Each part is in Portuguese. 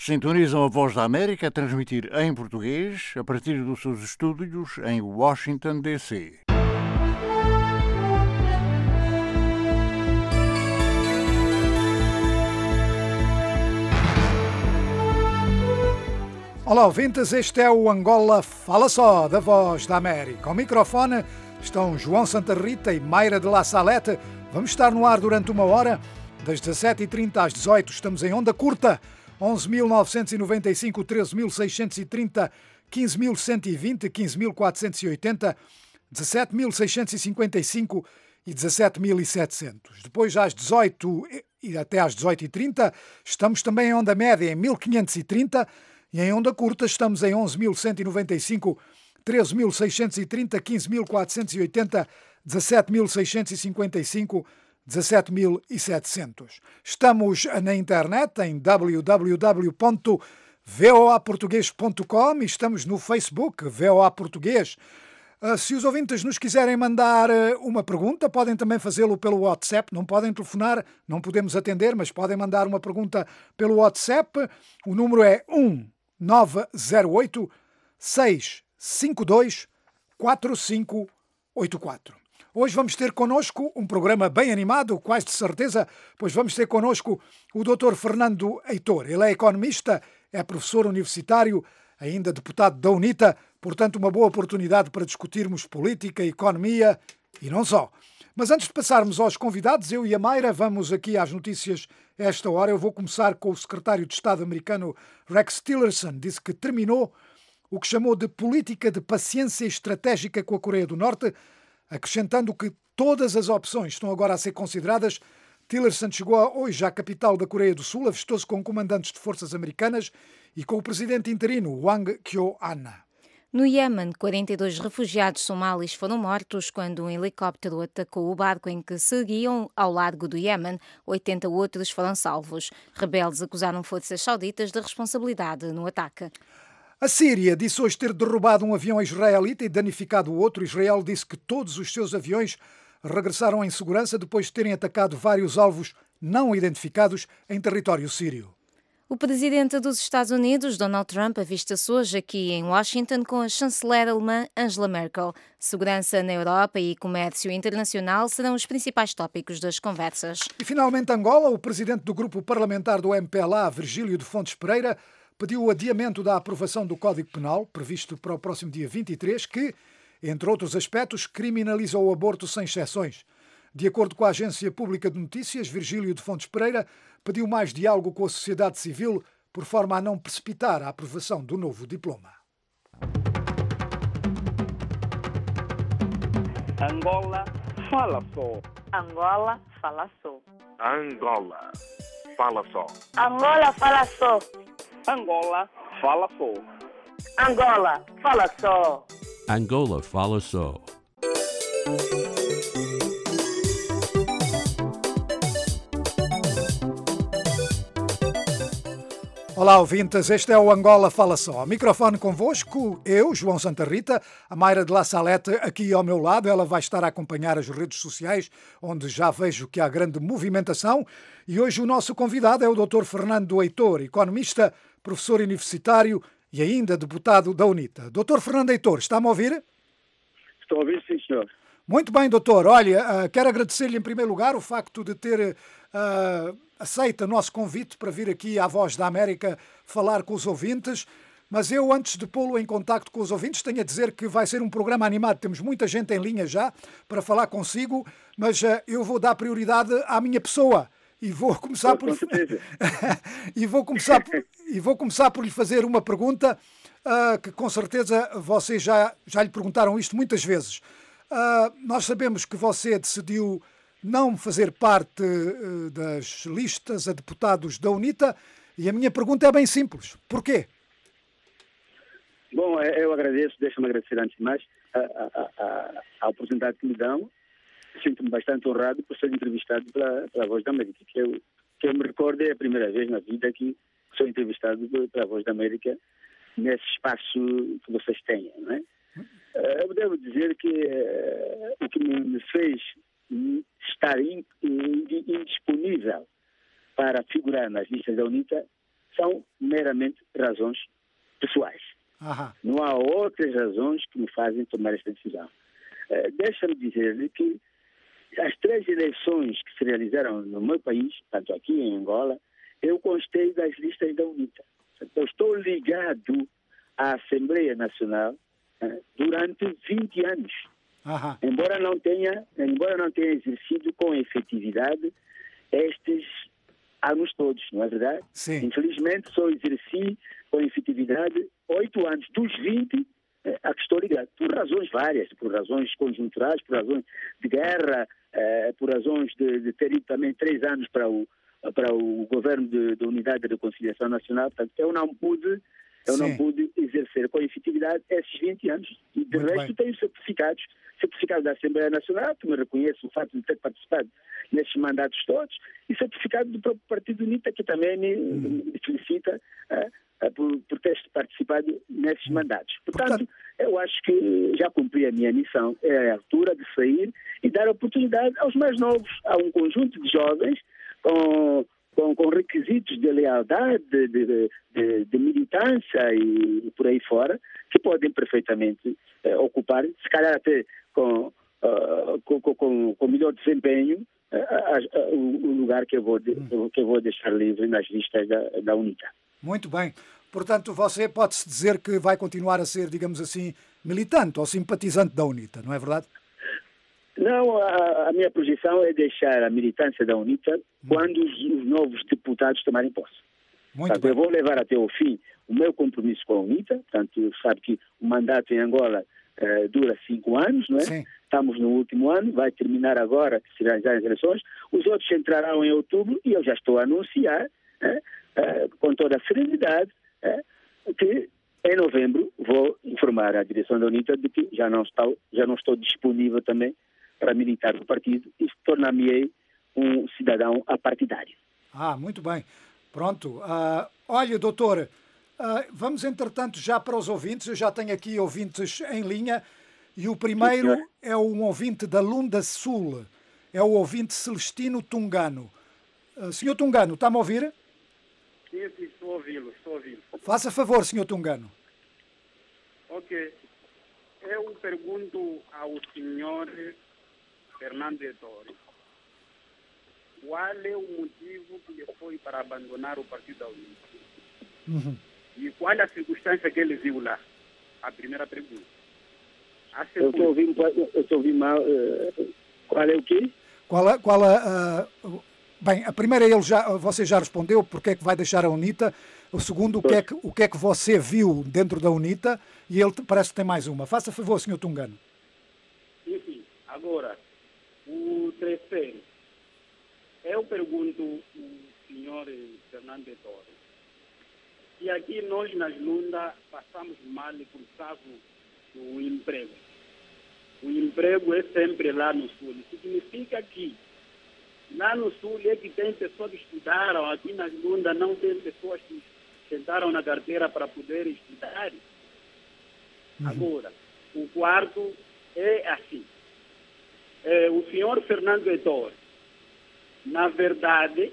Sintonizam a Voz da América a transmitir em português a partir dos seus estúdios em Washington, D.C. Olá, ouvintes, este é o Angola Fala Só, da Voz da América. Ao microfone estão João Santa Rita e Mayra de La Salete. Vamos estar no ar durante uma hora, das 17h30 às 18h. Estamos em onda curta, 11.995, 13.630, 15.120, 15.480, 17.655 e 17.700. Depois, às 18h e até às 18h30, estamos também em onda média em 1.530 e em onda curta estamos em 11.195, 13.630, 15.480, 17.655, 17.700. Estamos na internet em www.voaportugues.com e estamos no Facebook VOA Português. Se os ouvintes nos quiserem mandar uma pergunta, podem também fazê-lo pelo WhatsApp. Não podem telefonar, não podemos atender, mas podem mandar uma pergunta pelo WhatsApp. O número é 1908 652 4584. Hoje vamos ter connosco um programa bem animado, quase de certeza, pois vamos ter connosco o Dr. Fernando Heitor. Ele é economista, é professor universitário, ainda deputado da UNITA, portanto uma boa oportunidade para discutirmos política, economia e não só. Mas antes de passarmos aos convidados, eu e a Mayra vamos aqui às notícias a esta hora. Eu vou começar com o secretário de Estado americano Rex Tillerson. Disse que terminou o que chamou de política de paciência estratégica com a Coreia do Norte, acrescentando que todas as opções estão agora a ser consideradas. Tillerson chegou hoje à capital da Coreia do Sul, avistou-se com comandantes de forças americanas e com o presidente interino Hwang Kyo-ahn. No Iêmen, 42 refugiados somalis foram mortos quando um helicóptero atacou o barco em que seguiam ao largo do Iêmen. 80 outros foram salvos. Rebeldes acusaram forças sauditas de responsabilidade no ataque. A Síria disse hoje ter derrubado um avião israelita e danificado o outro. Israel disse que todos os seus aviões regressaram em segurança depois de terem atacado vários alvos não identificados em território sírio. O presidente dos Estados Unidos, Donald Trump, avista-se hoje aqui em Washington com a chanceler alemã Angela Merkel. Segurança na Europa e comércio internacional serão os principais tópicos das conversas. E finalmente Angola, o presidente do grupo parlamentar do MPLA, Virgílio de Fontes Pereira, pediu o adiamento da aprovação do Código Penal, previsto para o próximo dia 23, que, entre outros aspectos, criminaliza o aborto sem exceções. De acordo com a Agência Pública de Notícias, Virgílio de Fontes Pereira pediu mais diálogo com a sociedade civil, por forma a não precipitar a aprovação do novo diploma. Angola fala só. Angola fala só. Angola fala só. Angola fala só. Angola fala só. Angola fala só. Angola fala só. Olá, ouvintes, este é o Angola Fala Só. Microfone convosco, eu, João Santa Rita, a Mayra de La Salete aqui ao meu lado. Ela vai estar a acompanhar as redes sociais, onde já vejo que há grande movimentação. E hoje o nosso convidado é o Dr. Fernando Heitor, economista, professor universitário e ainda deputado da UNITA. Dr. Fernando Heitor, está-me a ouvir? Estou a ouvir, sim, senhor. Muito bem, doutor. Olha, quero agradecer-lhe em primeiro lugar o facto de ter aceito o nosso convite para vir aqui à Voz da América falar com os ouvintes, mas eu, antes de pô-lo em contacto com os ouvintes, tenho a dizer que vai ser um programa animado. Temos muita gente em linha já para falar consigo, mas eu vou dar prioridade à minha pessoa e vou começar por e vou começar por lhe fazer uma pergunta que com certeza vocês já lhe perguntaram isto muitas vezes. Nós sabemos que você decidiu não fazer parte das listas a deputados da UNITA e a minha pergunta é bem simples. Porquê? Bom, eu agradeço, deixa-me agradecer antes de mais a oportunidade que me dão. Sinto-me bastante honrado por ser entrevistado pela Voz da América, que eu me recordo é a primeira vez na vida que sou entrevistado pela Voz da América nesse espaço que vocês têm, não é? Eu devo dizer que o que me fez estar indisponível para figurar nas listas da UNITA são meramente razões pessoais. Não há outras razões que me fazem tomar esta decisão. Deixa-me dizer-lhe que as 3 eleições que se realizaram no meu país, tanto aqui em Angola, eu constei das listas da UNITA. Eu estou ligado à Assembleia Nacional durante 20 anos. Embora não tenha exercido com efetividade estes anos todos, não é verdade? Sim. Infelizmente, só exerci com efetividade 8 anos dos 20 a que estou ligado, por razões várias, por razões conjunturais, por razões de guerra, por razões de ter ido também 3 anos para o governo da Unidade de Reconciliação Nacional. Portanto, eu não pude exercer com efetividade esses 20 anos. E de resto tenho certificado da Assembleia Nacional, que me reconhece o fato de ter participado nesses mandatos todos, e certificado do próprio Partido UNITA, que também me felicita por ter participado nesses mandatos. Portanto, eu acho que já cumpri a minha missão. É a altura de sair e dar oportunidade aos mais novos, a um conjunto de jovens com requisitos de lealdade, de militância e por aí fora, que podem perfeitamente ocupar, se calhar até com melhor desempenho, o lugar que eu vou deixar livre nas listas da UNITA. Muito bem. Portanto, você pode-se dizer que vai continuar a ser, digamos assim, militante ou simpatizante da UNITA, não é verdade? Não, a minha projeção é deixar a militância da UNITA quando os novos deputados tomarem posse. Portanto, eu vou levar até o fim o meu compromisso com a UNITA. Portanto, sabe que o mandato em Angola dura 5 anos, não é? Sim. Estamos no último ano, vai terminar agora, se realizarem as eleições. Os outros entrarão em outubro e eu já estou a anunciar, com toda a serenidade, que em novembro vou informar a direção da UNITA de que já não estou disponível também para militar no partido e tornar-me-ei um cidadão apartidário. Muito bem. Pronto. Olha, doutor, vamos entretanto já para os ouvintes. Eu já tenho aqui ouvintes em linha e o primeiro é um ouvinte da Lunda Sul. É o ouvinte Celestino Tungano. Senhor Tungano, está-me a ouvir? Sim, estou a ouvi-lo. Faça favor, senhor Tungano. Ok. Eu pergunto ao senhor Fernando Ettore qual é o motivo que ele foi para abandonar o Partido da UNITA. E qual é a circunstância que ele viu lá? A primeira pergunta. Eu estou ouvindo mal. Qual é o quê? Bem, a primeira você já respondeu porque é que vai deixar a UNITA. O segundo, o que é que você viu dentro da UNITA, e ele parece que tem mais uma. Faça favor, senhor Tungano. Sim. Agora, o terceiro. Eu pergunto ao senhor Fernando Ettore se aqui nós nas Lunda passamos mal por causa do emprego. O emprego é sempre lá no sul. Significa que lá no sul é que tem pessoas que estudaram, aqui nas Lunda não tem pessoas que sentaram na carteira para poder estudar. Agora, o quarto é assim. O senhor Fernando Ettore, na verdade,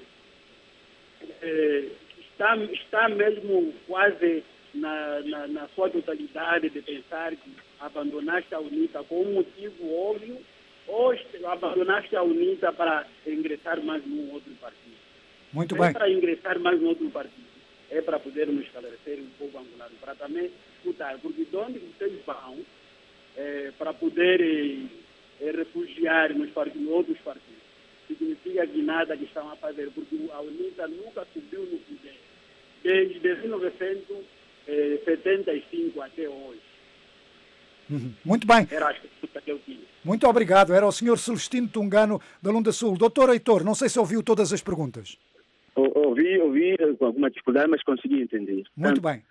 está mesmo quase na sua totalidade de pensar que abandonaste a UNITA com um motivo óbvio ou abandonaste a UNITA para ingressar mais num outro partido? Muito bem. Para ingressar mais num outro partido. É para podermos esclarecer um pouco angolano, para também escutar, porque de onde vocês vão para poder refugiar nos outros partidos? Significa que nada que estão a fazer, porque a UNITA nunca subiu no poder, desde 1975 até hoje. Muito bem. Era a escuta que eu tinha. Muito obrigado. Era o senhor Celestino Tungano, da Lunda Sul. Doutor Heitor, não sei se ouviu todas as perguntas. Ouvi com alguma dificuldade, mas consegui entender. Muito bem.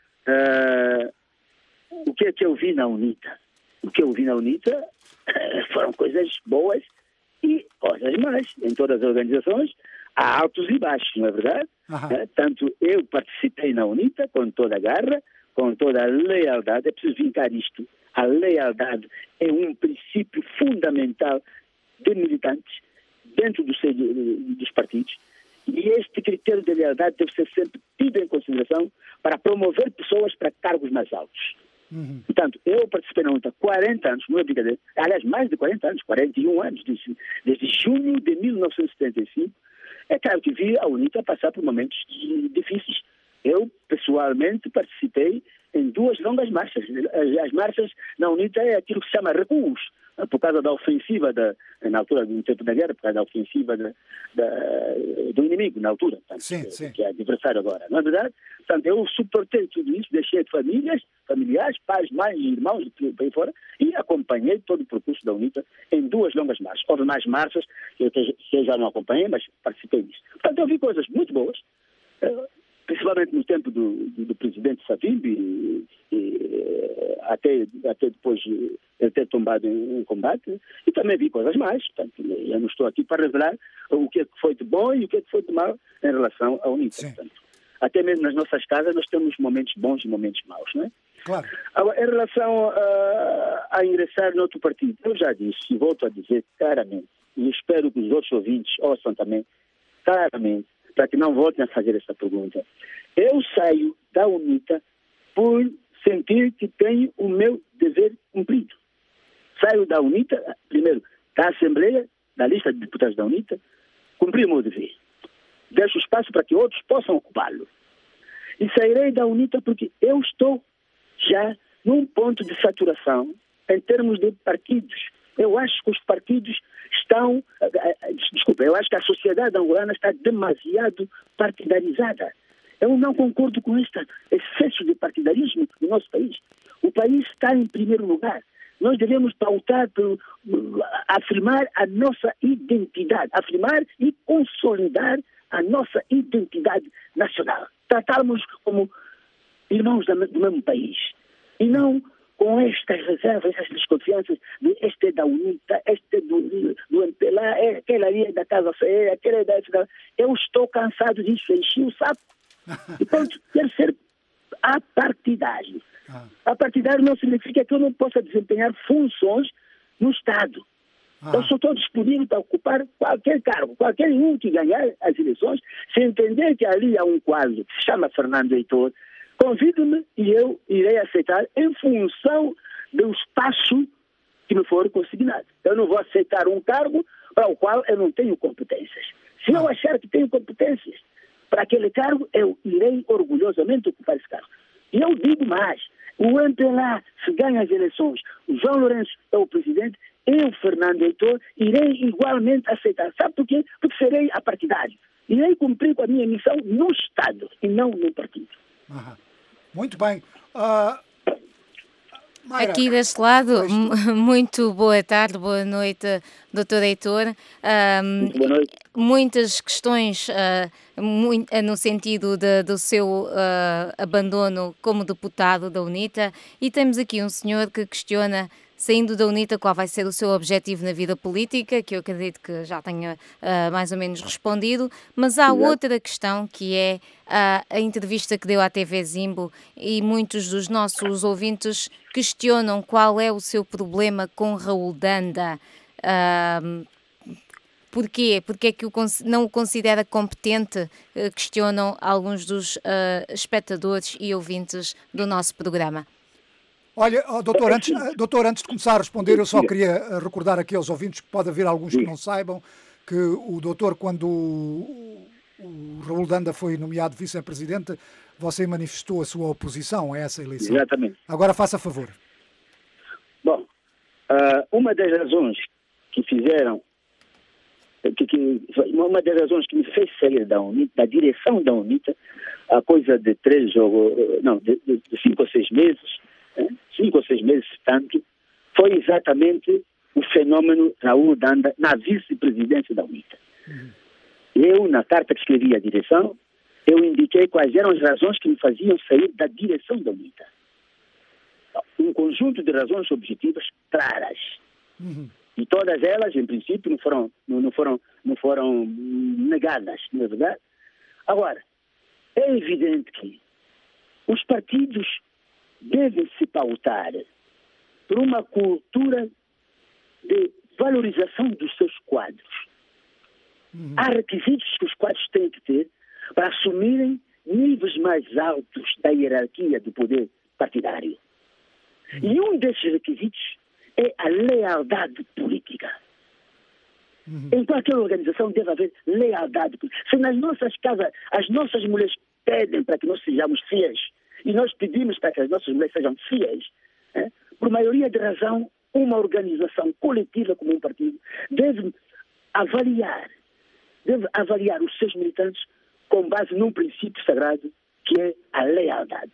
O que é que eu vi na UNITA? O que eu vi na UNITA foram coisas boas e coisas más. Em todas as organizações há altos e baixos, não é verdade? Tanto eu participei na UNITA com toda a garra, com toda a lealdade. É preciso vincar isto. A lealdade é um princípio fundamental de militantes dentro dos partidos. E este critério de lealdade deve ser sempre tido em consideração organização para promover pessoas para cargos mais altos. Portanto, eu participei na UNITA há 40 anos, não é brincadeira, aliás, mais de 40 anos, 41 anos, desde junho de 1975. É claro que vi a UNITA passar por momentos difíceis. Eu, pessoalmente, participei em 2 longas marchas. As marchas na UNITA é aquilo que se chama recuos, por causa da ofensiva, na altura do tempo da guerra, por causa da ofensiva do inimigo, na altura, portanto, sim. que é adversário agora. Não é verdade? Portanto, eu suportei tudo isso, deixei familiares, pais, mães, irmãos, e tudo aí fora, e acompanhei todo o percurso da UNITA em 2 longas marchas. Houve mais marchas que eu já não acompanhei, mas participei disso. Portanto, eu vi coisas muito boas, principalmente no tempo do presidente Savimbi, até depois ele ter tombado em combate, e também vi coisas mais. Portanto, eu não estou aqui para revelar o que é que foi de bom e o que é que foi de mau em relação à UNITA. Portanto, até mesmo nas nossas casas nós temos momentos bons e momentos maus, não é? Claro. Agora, em relação a ingressar no outro partido, eu já disse e volto a dizer claramente, e espero que os outros ouvintes ouçam também claramente, para que não voltem a fazer essa pergunta. Eu saio da UNITA por sentir que tenho o meu dever cumprido. Saio da UNITA, primeiro, da Assembleia, da lista de deputados da UNITA, cumpri o meu dever. Deixo espaço para que outros possam ocupá-lo. E sairei da UNITA porque eu estou já num ponto de saturação em termos de partidos. Eu acho que os partidos estão... eu acho que a sociedade angolana está demasiado partidarizada. Eu não concordo com este excesso de partidarismo no nosso país. O país está em primeiro lugar. Nós devemos pautar por afirmar a nossa identidade, afirmar e consolidar a nossa identidade nacional. Tratarmos como irmãos do mesmo país. E não com estas reservas, estas desconfianças de este é da UNITA, este é do MPLA, aquele ali é da Casa CE, aquele é da... Eu estou cansado disso, enchi o saco. E pronto, quero ser apartidário. Apartidário não significa que eu não possa desempenhar funções no Estado. Eu só estou disponível para ocupar qualquer cargo, qualquer um que ganhar as eleições, se entender que ali há um quadro que se chama Fernando Heitor, convido-me e eu irei aceitar em função do espaço que me for consignado. Eu não vou aceitar um cargo para o qual eu não tenho competências. Se eu achar que tenho competências para aquele cargo, eu irei orgulhosamente ocupar esse cargo. E eu digo mais, o MPLA, se ganha as eleições, o João Lourenço é o presidente, eu, Fernando Heitor, irei igualmente aceitar. Sabe por quê? Porque serei apartidário. Irei cumprir com a minha missão no Estado e não no partido. Muito bem. Mayra. Aqui deste lado, muito boa tarde, boa noite, Dr. Heitor. Muito boa noite. Muitas questões no sentido do seu abandono como deputado da UNITA, e temos aqui um senhor que questiona, saindo da UNITA, qual vai ser o seu objetivo na vida política, que eu acredito que já tenha mais ou menos respondido, mas há outra questão, que é a entrevista que deu à TV Zimbo, e muitos dos nossos ouvintes questionam qual é o seu problema com Raul Danda. Porquê? Porque é que não o considera competente? Questionam alguns dos espectadores e ouvintes do nosso programa. Olha, doutor, antes de começar a responder, eu só queria recordar aqui aos ouvintes, que pode haver alguns que não saibam, que o doutor, quando o Raul Danda foi nomeado vice-presidente, você manifestou a sua oposição a essa eleição. Exatamente. Agora faça favor. Bom, uma das razões que fizeram, uma das razões que me fez sair da UNITA, da direção da UNITA, a coisa de 5 ou 6 meses, 5 ou 6 meses tanto, foi exatamente o fenômeno Raul Danda na vice-presidência da UNITA. Eu, na carta que escrevi à direção, eu indiquei quais eram as razões que me faziam sair da direção da UNITA. Um conjunto de razões objetivas claras. E todas elas, em princípio, não foram negadas, não é verdade? Agora, é evidente que os partidos devem se pautar por uma cultura de valorização dos seus quadros. Há requisitos que os quadros têm que ter para assumirem níveis mais altos da hierarquia do poder partidário. E um desses requisitos é a lealdade política. Em qualquer organização deve haver lealdade política. Se nas nossas casas as nossas mulheres pedem para que nós sejamos fiéis, e nós pedimos para que as nossas mulheres sejam fiéis, por maioria de razão, uma organização coletiva como um partido deve avaliar os seus militantes com base num princípio sagrado que é a lealdade.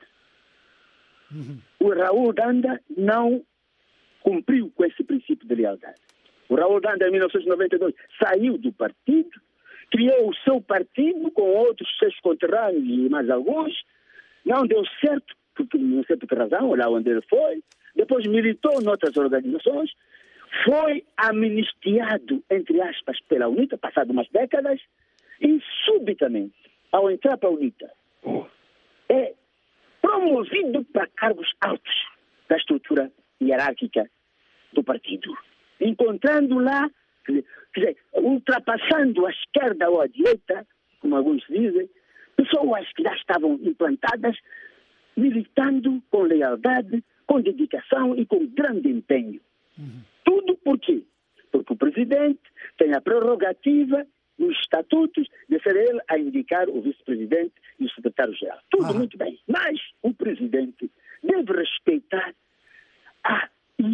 O Raul Danda não cumpriu com esse princípio de lealdade. O Raul Danda, em 1992, saiu do partido, criou o seu partido com outros seus conterrâneos e mais alguns, não deu certo, porque não sei por que razão, lá onde ele foi, depois militou noutras organizações, foi amnistiado, entre aspas, pela UNITA, passado umas décadas, e subitamente, ao entrar para a UNITA, é promovido para cargos altos da estrutura hierárquica do partido, encontrando lá, quer dizer, ultrapassando a esquerda ou a direita, como alguns dizem, pessoas que já estavam implantadas, militando com lealdade, com dedicação e com grande empenho. Tudo por quê? Porque o presidente tem a prerrogativa nos estatutos de ser ele a indicar o vice-presidente e o secretário-geral. Tudo muito bem. Mas o presidente deve respeitar a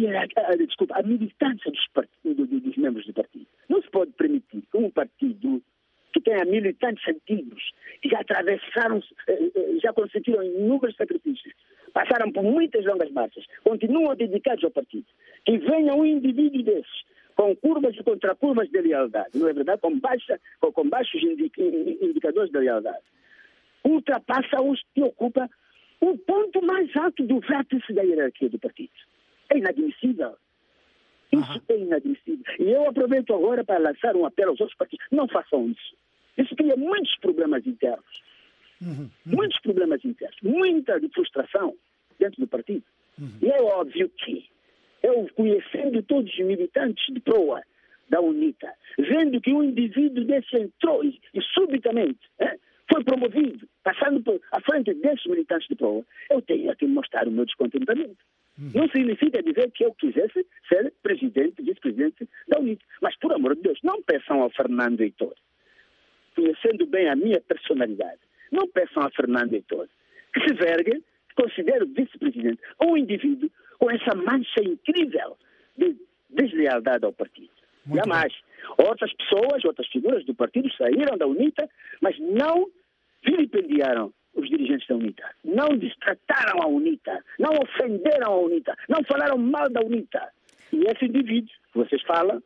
militância dos membros do partido. Não se pode permitir que um partido que tenha militantes antigos, que já atravessaram, já consentiram inúmeros sacrifícios, passaram por muitas longas marchas, continuam dedicados ao partido, que venha um indivíduo desses, com curvas e contracurvas de lealdade, não é verdade? Com baixos indicadores de lealdade, ultrapassa-os e ocupa o ponto mais alto do vértice da hierarquia do partido. É inadmissível. Isso é inadmissível. E eu aproveito agora para lançar um apelo aos outros partidos. Não façam isso. Isso cria muitos problemas internos. Muitos problemas internos. Muita frustração dentro do partido. E é óbvio que eu, conhecendo todos os militantes de proa da UNITA, vendo que um indivíduo desse entrou e subitamente foi promovido, passando à frente desses militantes de proa, eu tenho que mostrar o meu descontentamento. Não significa dizer que eu quisesse ser presidente, vice-presidente da UNITA. Mas, por amor de Deus, não peçam ao Fernando Heitor, conhecendo bem a minha personalidade, não peçam ao Fernando Heitor que se vergue, que considere vice-presidente um indivíduo com essa mancha incrível de deslealdade ao partido. Jamais. Outras pessoas, outras figuras do partido saíram da UNITA, mas não vilipendiaram os dirigentes da UNITA, não destrataram a UNITA, não ofenderam a UNITA, não falaram mal da UNITA. E esse indivíduo que vocês falam,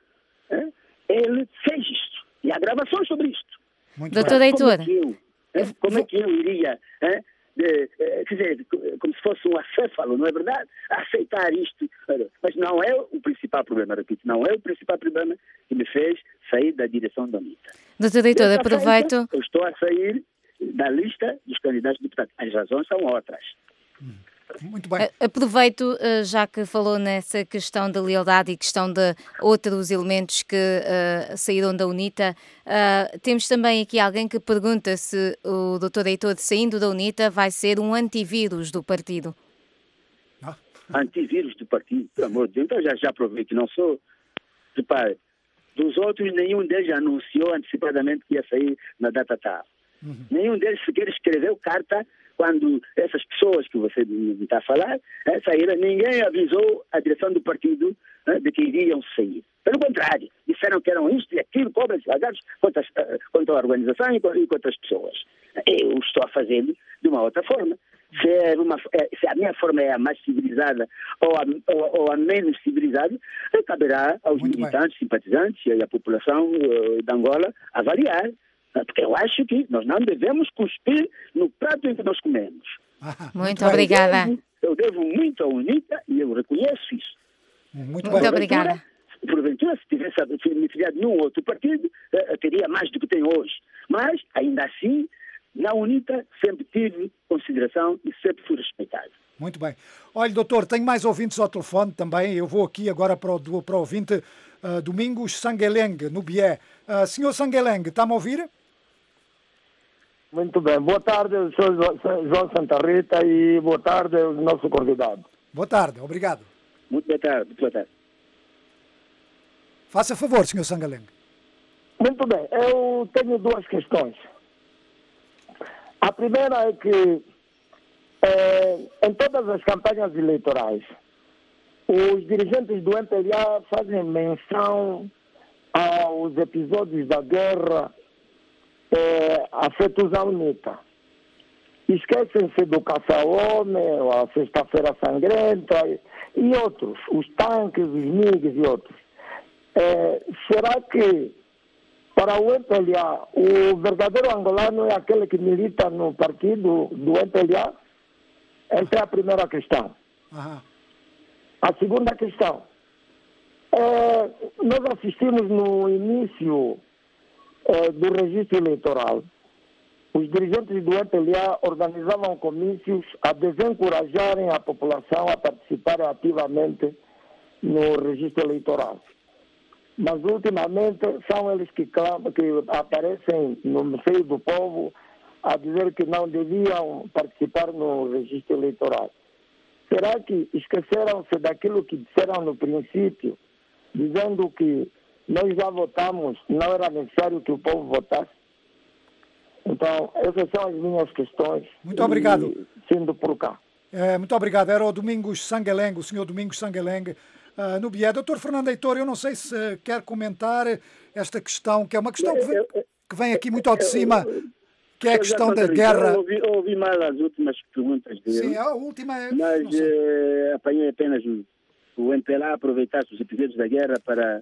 ele fez isto. E há gravações sobre isto. Doutor Heitor. Como é que eu iria, quer dizer, como se fosse um acéfalo, não é verdade? Aceitar isto. Mas não é o principal problema, repito, não é o principal problema que me fez sair da direção da UNITA. Doutor Heitor, aproveito. Eu estou a sair da lista dos candidatos a deputados. As razões são outras. Muito bem. Aproveito, já que falou nessa questão da lealdade e questão de outros elementos que saíram da UNITA, temos também aqui alguém que pergunta se o Dr. Heitor, saindo da UNITA, vai ser um antivírus do partido. Antivírus do partido? Pelo amor de Deus, então já provei que não sou. Repare, dos outros, nenhum deles anunciou antecipadamente que ia sair na data tal. Nenhum deles sequer escreveu carta quando essas pessoas que você está a falar saíram. Ninguém avisou a direção do partido de que iriam sair. Pelo contrário, disseram que eram isto e aquilo, cobras e lagartos contra a organização e contra as pessoas. Eu estou a fazê-lo de uma outra forma. Se a minha forma é a mais civilizada ou a menos civilizada, caberá aos militantes, simpatizantes e à população de Angola avaliar. Porque eu acho que nós não devemos cuspir no prato em que nós comemos. Muito obrigada. Eu devo muito à UNITA e eu reconheço isso. Muito obrigada. Porventura, se tivesse me filiado num outro partido, teria mais do que tenho hoje. Mas, ainda assim, na UNITA sempre tive consideração e sempre fui respeitado. Muito bem. Olha, doutor, tenho mais ouvintes ao telefone também. Eu vou aqui agora para o ouvinte Domingos Sangueleng, no Bié. Senhor Sangueleng, está-me a ouvir? Muito bem. Boa tarde, eu sou João Santa Rita e boa tarde ao nosso convidado. Boa tarde, obrigado. Muito boa tarde, muito boa tarde. Faça favor, Sr. Sangaleng. Muito bem, eu tenho duas questões. A primeira é que em todas as campanhas eleitorais, os dirigentes do MPLA fazem menção aos episódios da guerra afetos à UNITA. Esquecem-se do caça-homem, a Sexta-feira Sangrenta e outros, os tanques, os MiGs e outros. Será que para o MPLA o verdadeiro angolano é aquele que milita no partido do MPLA? Essa é a primeira questão. Aham. A segunda questão. Nós assistimos no início do registro eleitoral. Os dirigentes do MPLA organizavam comícios a desencorajarem a população a participar ativamente no registro eleitoral. Mas, ultimamente, são eles que aparecem no seio do povo a dizer que não deviam participar no registro eleitoral. Será que esqueceram-se daquilo que disseram no princípio, dizendo que nós já votamos, não era necessário que o povo votasse? Então, essas são as minhas questões. Muito obrigado. Sendo por cá. Muito obrigado. Era o Domingos Sangaleng, o senhor Domingos Sangaleng, no BIE. Doutor Fernando Heitor, eu não sei se quer comentar esta questão, que é uma questão que vem aqui muito ao de cima, que é a questão da guerra. Eu ouvi mal as últimas perguntas dele. Sim, a última é... Mas apanhei apenas o MPLA aproveitar os episódios da guerra para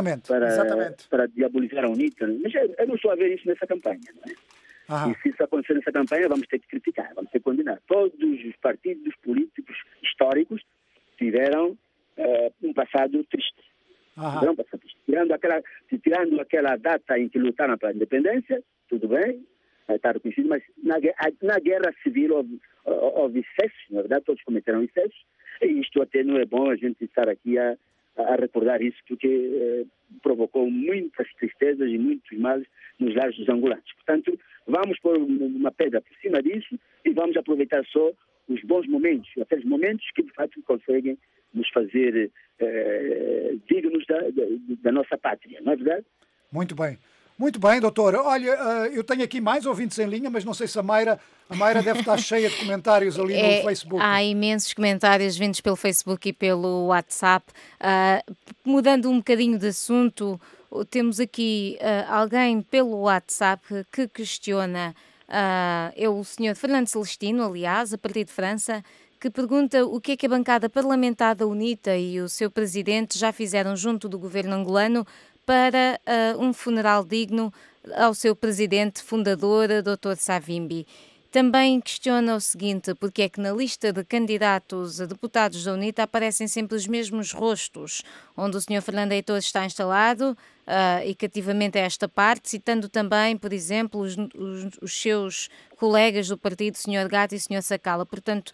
diabolizar a UNITA. Mas eu não estou a ver isso nessa campanha, não é? Aham. E se isso acontecer nessa campanha, vamos ter que criticar, vamos ter que condenar. Todos os partidos políticos históricos tiveram um passado triste. Tiveram um passado triste. Tirando aquela data em que lutaram para a independência, tudo bem, está reconhecido, mas na guerra civil houve excessos, na verdade, todos cometeram excessos, e isto até não é bom a gente estar aqui a recordar isso, porque provocou muitas tristezas e muitos males nos lares dos angolanos. Portanto, vamos pôr uma pedra por cima disso e vamos aproveitar só os bons momentos, aqueles momentos que de fato conseguem nos fazer dignos da nossa pátria, não é verdade? Muito bem. Muito bem, doutor. Olha, eu tenho aqui mais ouvintes em linha, mas não sei se a Mayra deve estar cheia de comentários ali no Facebook. Há imensos comentários vindos pelo Facebook e pelo WhatsApp. Mudando um bocadinho de assunto, temos aqui alguém pelo WhatsApp que questiona, é o senhor Fernando Celestino, aliás, a partir de França, que pergunta o que é que a bancada parlamentar da UNITA e o seu presidente já fizeram junto do governo angolano para um funeral digno ao seu presidente fundador, Dr. Savimbi. Também questiona o seguinte, porque é que na lista de candidatos a deputados da UNITA aparecem sempre os mesmos rostos, onde o Sr. Fernando Heitor está instalado, e cativamente a esta parte, citando também, por exemplo, os seus colegas do partido, o Sr. Gato e o Sr. Sacala. Portanto,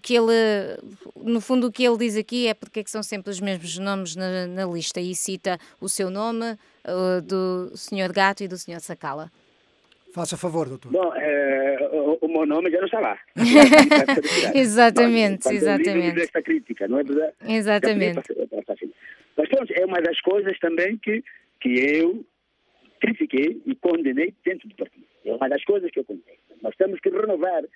no fundo o que ele diz aqui é porque é que são sempre os mesmos nomes na lista, e cita o seu nome, do Sr. Gato e do Sr. Sacala. Faça favor, doutor. Bom, o meu nome já não está lá. Exatamente, exatamente. Esta crítica, não é verdade? Exatamente. Mas pronto, é uma das coisas também que eu critiquei e condenei dentro do partido. É uma das coisas que eu condenei. Nós temos que renovar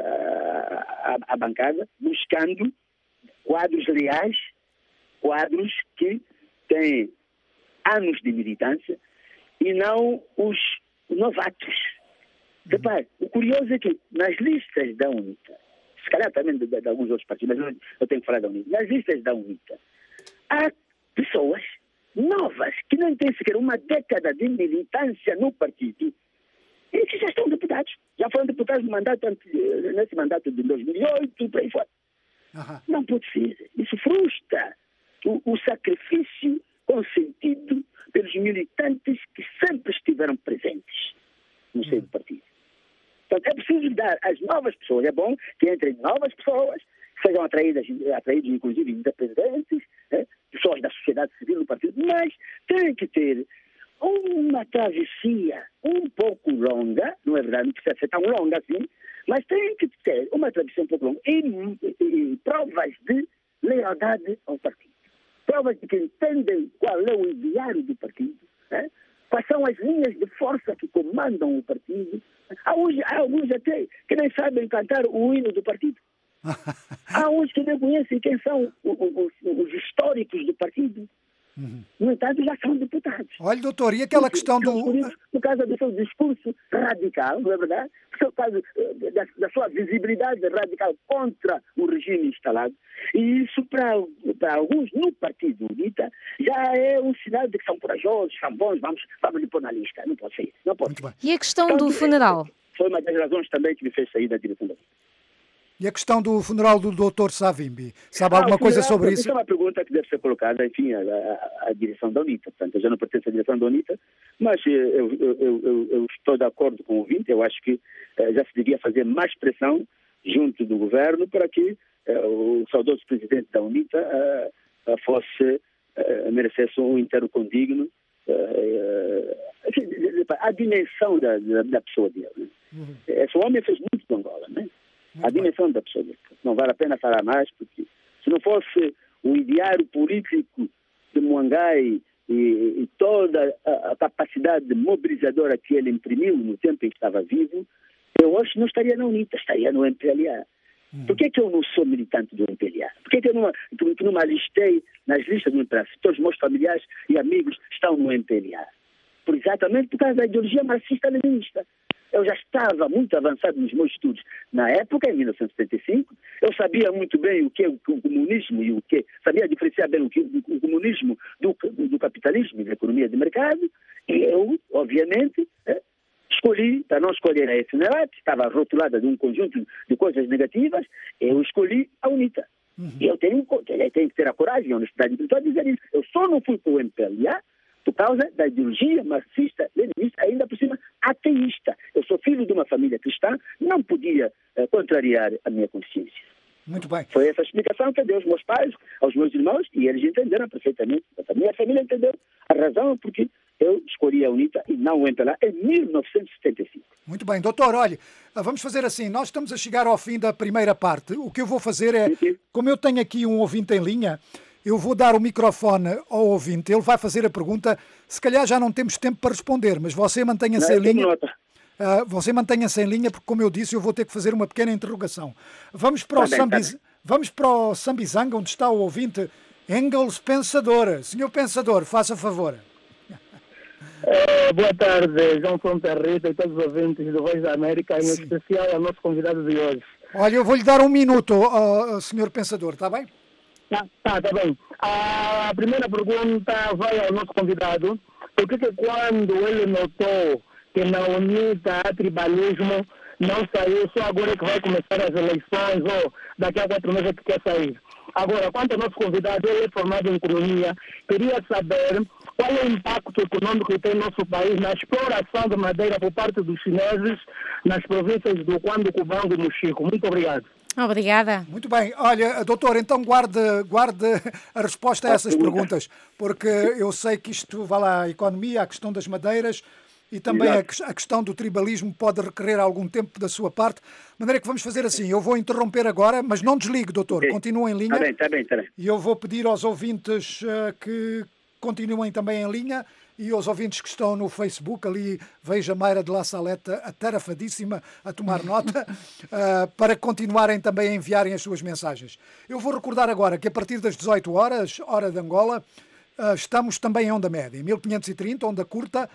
a bancada buscando quadros leais, quadros que têm anos de militância e não os novatos. Repare, o curioso é que nas listas da UNITA, se calhar também de alguns outros partidos, mas eu tenho que falar da UNITA, nas listas da UNITA há pessoas novas que não têm sequer uma década de militância no partido e que já estão deputados. Já foram deputados nesse mandato de 2008, por aí fora. Não pode ser. Isso frustra o sacrifício consentido pelos militantes que sempre estiveram presentes no seio do partido. Portanto, é preciso dar às novas pessoas, é bom que entrem novas pessoas, que sejam atraídos inclusive independentes, pessoas da sociedade civil do partido, mas tem que ter uma travessia um pouco longa, não é verdade, não precisa ser tão longa assim, mas tem que ter uma travessia um pouco longa e provas de lealdade ao partido. Provas de que entendem qual é o ideário do partido, né? Quais são as linhas de força que comandam o partido. Há alguns até que nem sabem cantar o hino do partido. Há uns que nem conhecem quem são os históricos do partido. No entanto, já são deputados. Olha, doutor, e aquela questão do... Por causa do seu discurso radical, não é verdade? Por causa da sua visibilidade radical contra o regime instalado. E isso, para alguns, no Partido UNITA, já é um sinal de que são corajosos, são bons, vamos lhe pôr na lista. Não pode ser. Não pode. E a questão do funeral? Foi uma das razões também que me fez sair da direção da UNITA. E a questão do funeral do Dr. Savimbi? Sabe alguma coisa sobre isso? Isso é uma pergunta que deve ser colocada, enfim, à direção da UNITA. Portanto, eu já não pertenço à direção da UNITA, mas eu estou de acordo com o ouvinte. Eu acho que já se devia fazer mais pressão junto do governo para que o saudoso presidente da UNITA merecesse um enterro condigno, a dimensão da pessoa dele. Esse homem fez muito por Angola, né? A dimensão da pessoa. Não vale a pena falar mais, porque se não fosse o ideário político de Mwangai e toda a capacidade mobilizadora que ele imprimiu no tempo em que estava vivo, eu hoje não estaria na UNITA, estaria no MPLA. Por que eu não sou militante do MPLA? Por que eu não me alistei nas listas do MPLA? Todos os meus familiares e amigos estão no MPLA. Exatamente por causa da ideologia marxista-leninista. Eu já estava muito avançado nos meus estudos na época, em 1975. Eu sabia muito bem o que é o comunismo e sabia diferenciar bem o comunismo do capitalismo e da economia de mercado. E eu, obviamente, escolhi, para não escolher a FNLA, que estava rotulada de um conjunto de coisas negativas, eu escolhi a UNITA. E eu tenho que ter a coragem e a honestidade de dizer isso. Eu só não fui para o MPLA por causa da ideologia marxista-leninista, ainda por cima ateísta. Eu sou filho de uma família cristã, não podia contrariar a minha consciência. Muito bem. Foi essa a explicação que eu dei aos meus pais, aos meus irmãos, e eles entenderam perfeitamente. A minha família entendeu a razão porque eu escolhi a UNITA e não o MPLA em 1975. Muito bem. Doutor, olha, vamos fazer assim. Nós estamos a chegar ao fim da primeira parte. O que eu vou fazer é, como eu tenho aqui um ouvinte em linha, eu vou dar o microfone ao ouvinte, ele vai fazer a pergunta. Se calhar já não temos tempo para responder, mas você mantenha-se em linha. Você mantenha-se em linha, porque, como eu disse, eu vou ter que fazer uma pequena interrogação. Vamos para o Sambizanga, onde está o ouvinte Engels Pensador. Senhor Pensador, faça favor. Boa tarde, João Fonte Rita e todos os ouvintes do Voz da América, em especial ao nosso convidado de hoje. Olha, eu vou lhe dar um minuto, senhor Pensador, está bem? Tá bem. A primeira pergunta vai ao nosso convidado. Por que quando ele notou que na UNITA há tribalismo, não saiu, só agora é que vai começar as eleições ou daqui a 4 meses que quer sair? Agora, quanto ao nosso convidado, ele é formado em economia, queria saber qual é o impacto econômico que tem no nosso país na exploração de madeira por parte dos chineses nas províncias do Cuando, Cubango e Mochico. Muito obrigado. Obrigada. Muito bem. Olha, doutor, então guarde a resposta a essas perguntas, porque eu sei que isto vai lá a economia, a questão das madeiras e também a questão do tribalismo pode requerer algum tempo da sua parte. De maneira que vamos fazer assim, eu vou interromper agora, mas não desligue, doutor, continue em linha. Está bem. E eu vou pedir aos ouvintes que continuem também em linha e aos ouvintes que estão no Facebook, ali vejo a Mayra de La Saleta atarefadíssima a tomar nota, para continuarem também a enviarem as suas mensagens. Eu vou recordar agora que a partir das 18 horas, hora de Angola, estamos também em onda média, em 1530, onda curta,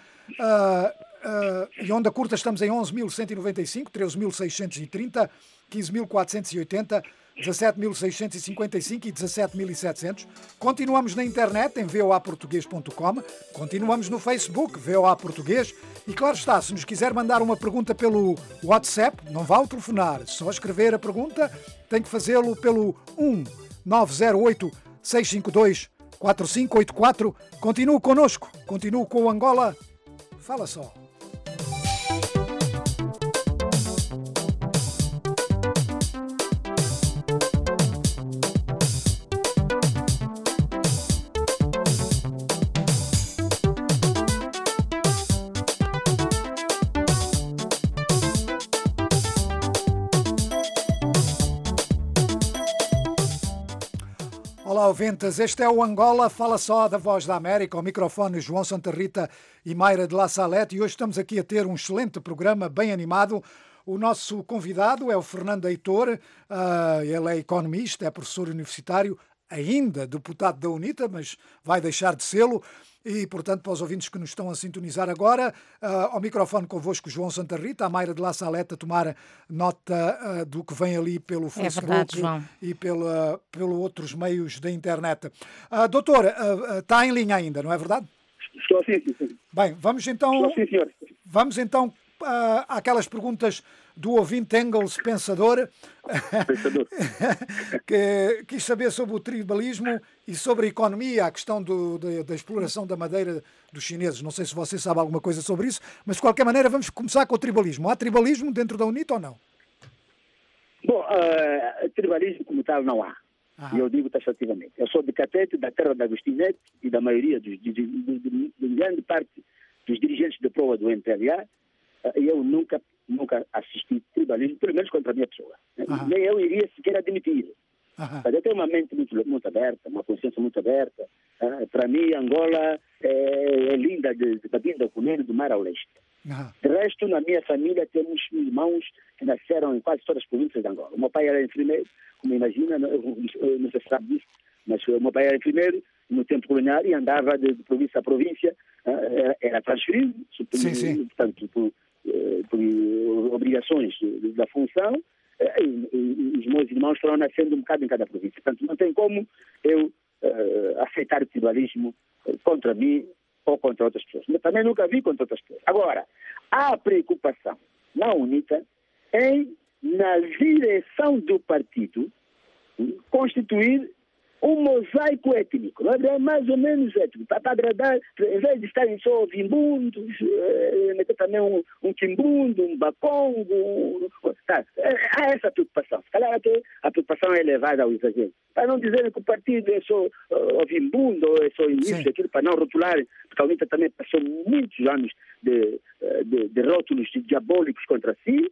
e onda curta estamos em 11.195, 13.630, 15.480, 17.655 e 17.700. Continuamos na internet em voaportuguês.com, continuamos no Facebook, VOA Português, e claro está, se nos quiser mandar uma pergunta pelo WhatsApp, não vá telefonar, só escrever a pergunta, tem que fazê-lo pelo 1-908-652-4584. Continue connosco, continue com o Angola. Fala só. Olá, ouvintes. Este é o Angola Fala Só da Voz da América. Ao microfone João Santa Rita e Mayra de La Salete. E hoje estamos aqui a ter um excelente programa, bem animado. O nosso convidado é o Fernando Heitor. Ele é economista, é professor universitário, ainda deputado da UNITA, mas vai deixar de sê-lo. E, portanto, para os ouvintes que nos estão a sintonizar agora, ao microfone convosco João Santa Rita, a Mayra de La Salete a tomar nota do que vem ali pelo Facebook e pelo outros meios da internet. Doutora, está em linha ainda, não é verdade? Estou sim. Bem, vamos então... Estou sim, senhor. Vamos então àquelas perguntas do ouvinte Engels Pensador, que quis saber sobre o tribalismo e sobre a economia, a questão da exploração da madeira dos chineses. Não sei se você sabe alguma coisa sobre isso, mas de qualquer maneira vamos começar com o tribalismo. Há tribalismo dentro da UNITA ou não? Bom, tribalismo como tal não há. E eu digo taxativamente. Eu sou de Catete, da terra da Agostinete e da maioria de grande parte dos dirigentes de prova do MPLA, e eu nunca assisti tribalismo, pelo menos contra a minha pessoa. Nem eu iria sequer admitir. Mas eu tenho uma mente muito aberta, uma consciência muito aberta. Para mim, Angola é linda, da vinda ao Cunene, do mar ao leste. De resto, na minha família, temos irmãos que nasceram em quase todas as províncias de Angola. O meu pai era enfermeiro, como imagina, não se sabe disso, mas o meu pai era enfermeiro no tempo colonial e andava de província a província, era transferido, portanto, por obrigações da função, e os meus irmãos foram nascendo um bocado em cada província. Portanto, não tem como eu aceitar o tribalismo contra mim ou contra outras pessoas. Mas também nunca vi contra outras pessoas. Agora, há preocupação na UNITA na direção do partido constituir um mosaico étnico, não é? Mais ou menos étnico, para agradar, em vez de estarem só vimbundos, meter também um quimbundo, um bacongo, há essa preocupação. Se calhar até a preocupação é elevada ao exagero. Para não dizerem que o partido é só vimbundo, ou é só início, aquilo, para não rotularem, porque a UNITA também passou muitos anos de rótulos diabólicos contra si,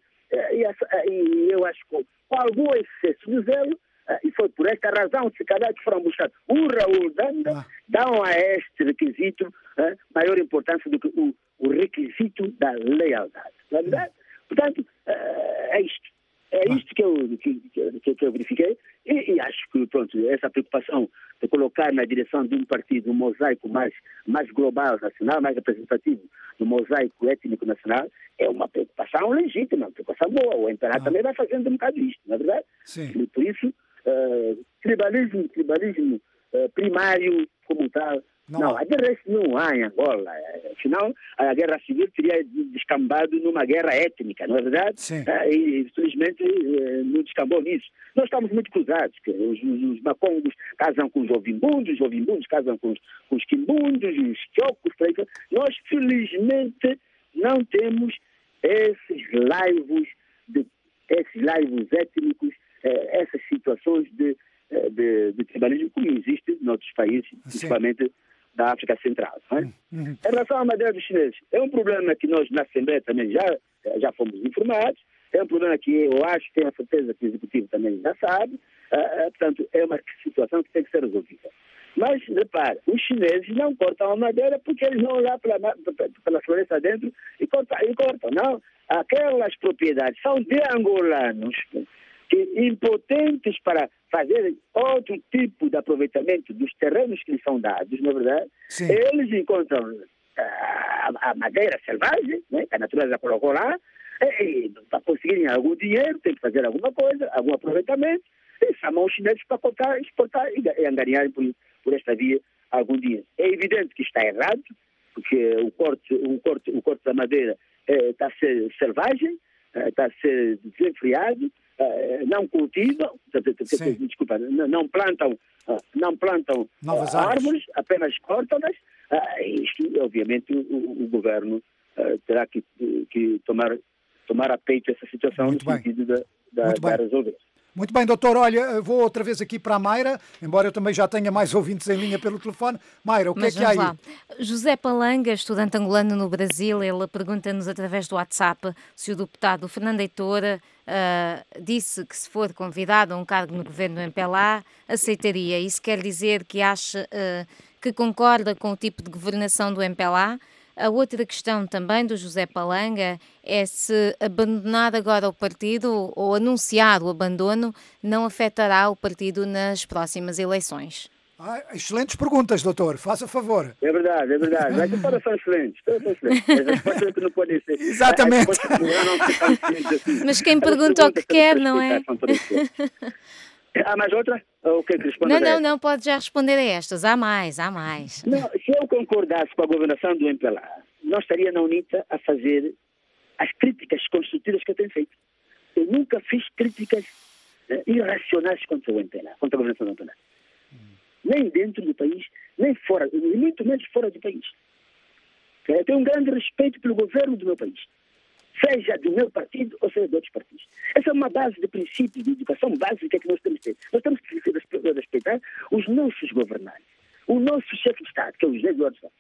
e eu acho que com algum excesso de zelo, e foi por esta razão, se calhar, que foram buscar o Raul Danda, dão a este requisito maior importância do que o requisito da lealdade. Não é verdade? Portanto, é isto. É isto que eu verifiquei e acho que, pronto, essa preocupação de colocar na direção de um partido um mosaico mais global, nacional, mais representativo do mosaico étnico nacional, é uma preocupação legítima, uma preocupação boa. O Imperador também vai fazendo um bocado isto, não é verdade? Sim. E por isso, tribalismo primário como tal, não, a guerra não há em Angola. Afinal, a guerra civil teria descambado numa guerra étnica, não é verdade? Sim. E, felizmente, não descambou nisso. Nós estamos muito cruzados. Os macongos casam com os ovimbundos casam com os quimbundos, os chocos. Nós, felizmente, não temos esses laivos étnicos, essas situações de tribalismo como existe em outros países, principalmente da África Central. Em relação à madeira dos chineses, é um problema que nós na Assembleia também já fomos informados, é um problema que eu acho, tenho a certeza que o Executivo também já sabe, portanto, é uma situação que tem que ser resolvida. Mas, repare, os chineses não cortam a madeira porque eles vão lá pela floresta dentro e cortam. Não, aquelas propriedades são de angolanos que, impotentes para fazer outro tipo de aproveitamento dos terrenos que lhes são dados, não é verdade? Sim. Eles encontram a madeira selvagem, né, que a natureza colocou lá, e para conseguirem algum dinheiro, tem que fazer alguma coisa, algum aproveitamento, e chamam os chineses para cortar, exportar e angariarem por esta via algum dinheiro. É evidente que está errado, porque o corte da madeira está a ser selvagem, está a ser desenfreado, não cultivam, desculpa, não plantam novas árvores, apenas cortam-nas. Isto, obviamente, o governo terá que tomar a peito essa situação no sentido de resolver. Muito bem, doutor. Olha, vou outra vez aqui para a Mayra, embora eu também já tenha mais ouvintes em linha pelo telefone. Mayra, o que é que há aí? José Palanga, estudante angolano no Brasil, ele pergunta-nos através do WhatsApp se o deputado Fernando Heitor disse que se for convidado a um cargo no governo do MPLA, aceitaria. Isso quer dizer que acha que concorda com o tipo de governação do MPLA? A outra questão também do José Palanga é se abandonar agora o partido ou anunciar o abandono não afetará o partido nas próximas eleições. Excelentes perguntas, doutor. Faça favor. É verdade. As todas são excelentes. As respostas que não podem ser. Exatamente. Mas quem pergunta o que quer, não é? Há mais outra? Ou quer que responda? Não, pode já responder a estas. Há mais. Não, se eu concordasse com a governação do MPLA, não estaria na UNITA a fazer as críticas construtivas que eu tenho feito. Eu nunca fiz críticas irracionais contra o MPLA, contra a governação do MPLA. Nem dentro do país, nem fora, e muito menos fora do país. Eu tenho um grande respeito pelo governo do meu país, seja do meu partido ou seja de outros partidos. Essa é uma base de princípios de educação básica que nós temos que ter. Nós temos que respeitar os nossos governantes, o nosso chefe de Estado, que é o José Eduardo Santos.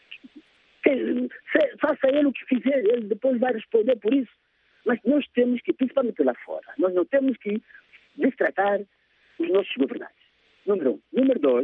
Faça ele o que fizer, ele depois vai responder por isso. Mas nós temos que, principalmente lá fora, nós não temos que destratar os nossos governantes. Número 1. Número 2,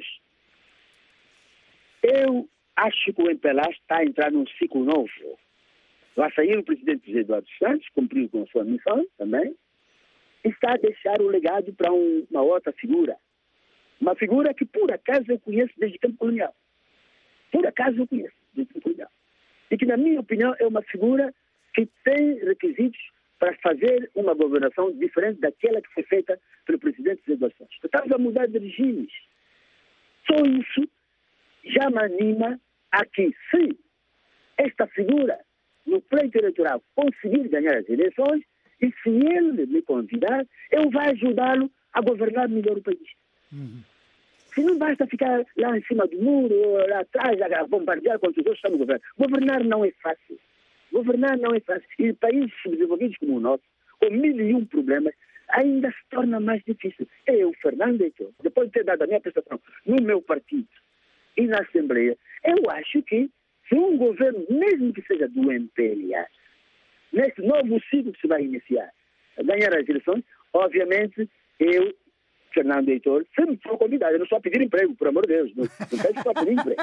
eu acho que o MPLA está a entrar num ciclo novo. Vai sair o presidente José Eduardo Santos, cumpriu com a sua missão também, e está a deixar o legado para uma outra figura. Uma figura que, por acaso, eu conheço desde o tempo colonial. Por acaso eu conheço desde o tempo colonial. E que, na minha opinião, é uma figura que tem requisitos para fazer uma governação diferente daquela que foi feita pelo presidente José Eduardo Santos. Estamos a mudar de regimes. Só isso já me anima a que, se esta figura, no pleito eleitoral, conseguir ganhar as eleições, e se ele me convidar, eu vou ajudá-lo a governar melhor o país. Se não basta ficar lá em cima do muro, ou lá atrás, a bombardear contra os outros que estão no governo. Governar não é fácil. E países subdesenvolvidos como o nosso, com 1001 problemas, ainda se torna mais difícil. Eu, Fernando Heitor, depois de ter dado a minha prestação no meu partido e na Assembleia, eu acho que se um governo, mesmo que seja do MPLA, nesse novo ciclo que se vai iniciar, ganhar as eleições, obviamente, eu, Fernando Heitor, sempre for convidado. Eu não só pedir emprego, por amor de Deus. Não peço só pedir emprego.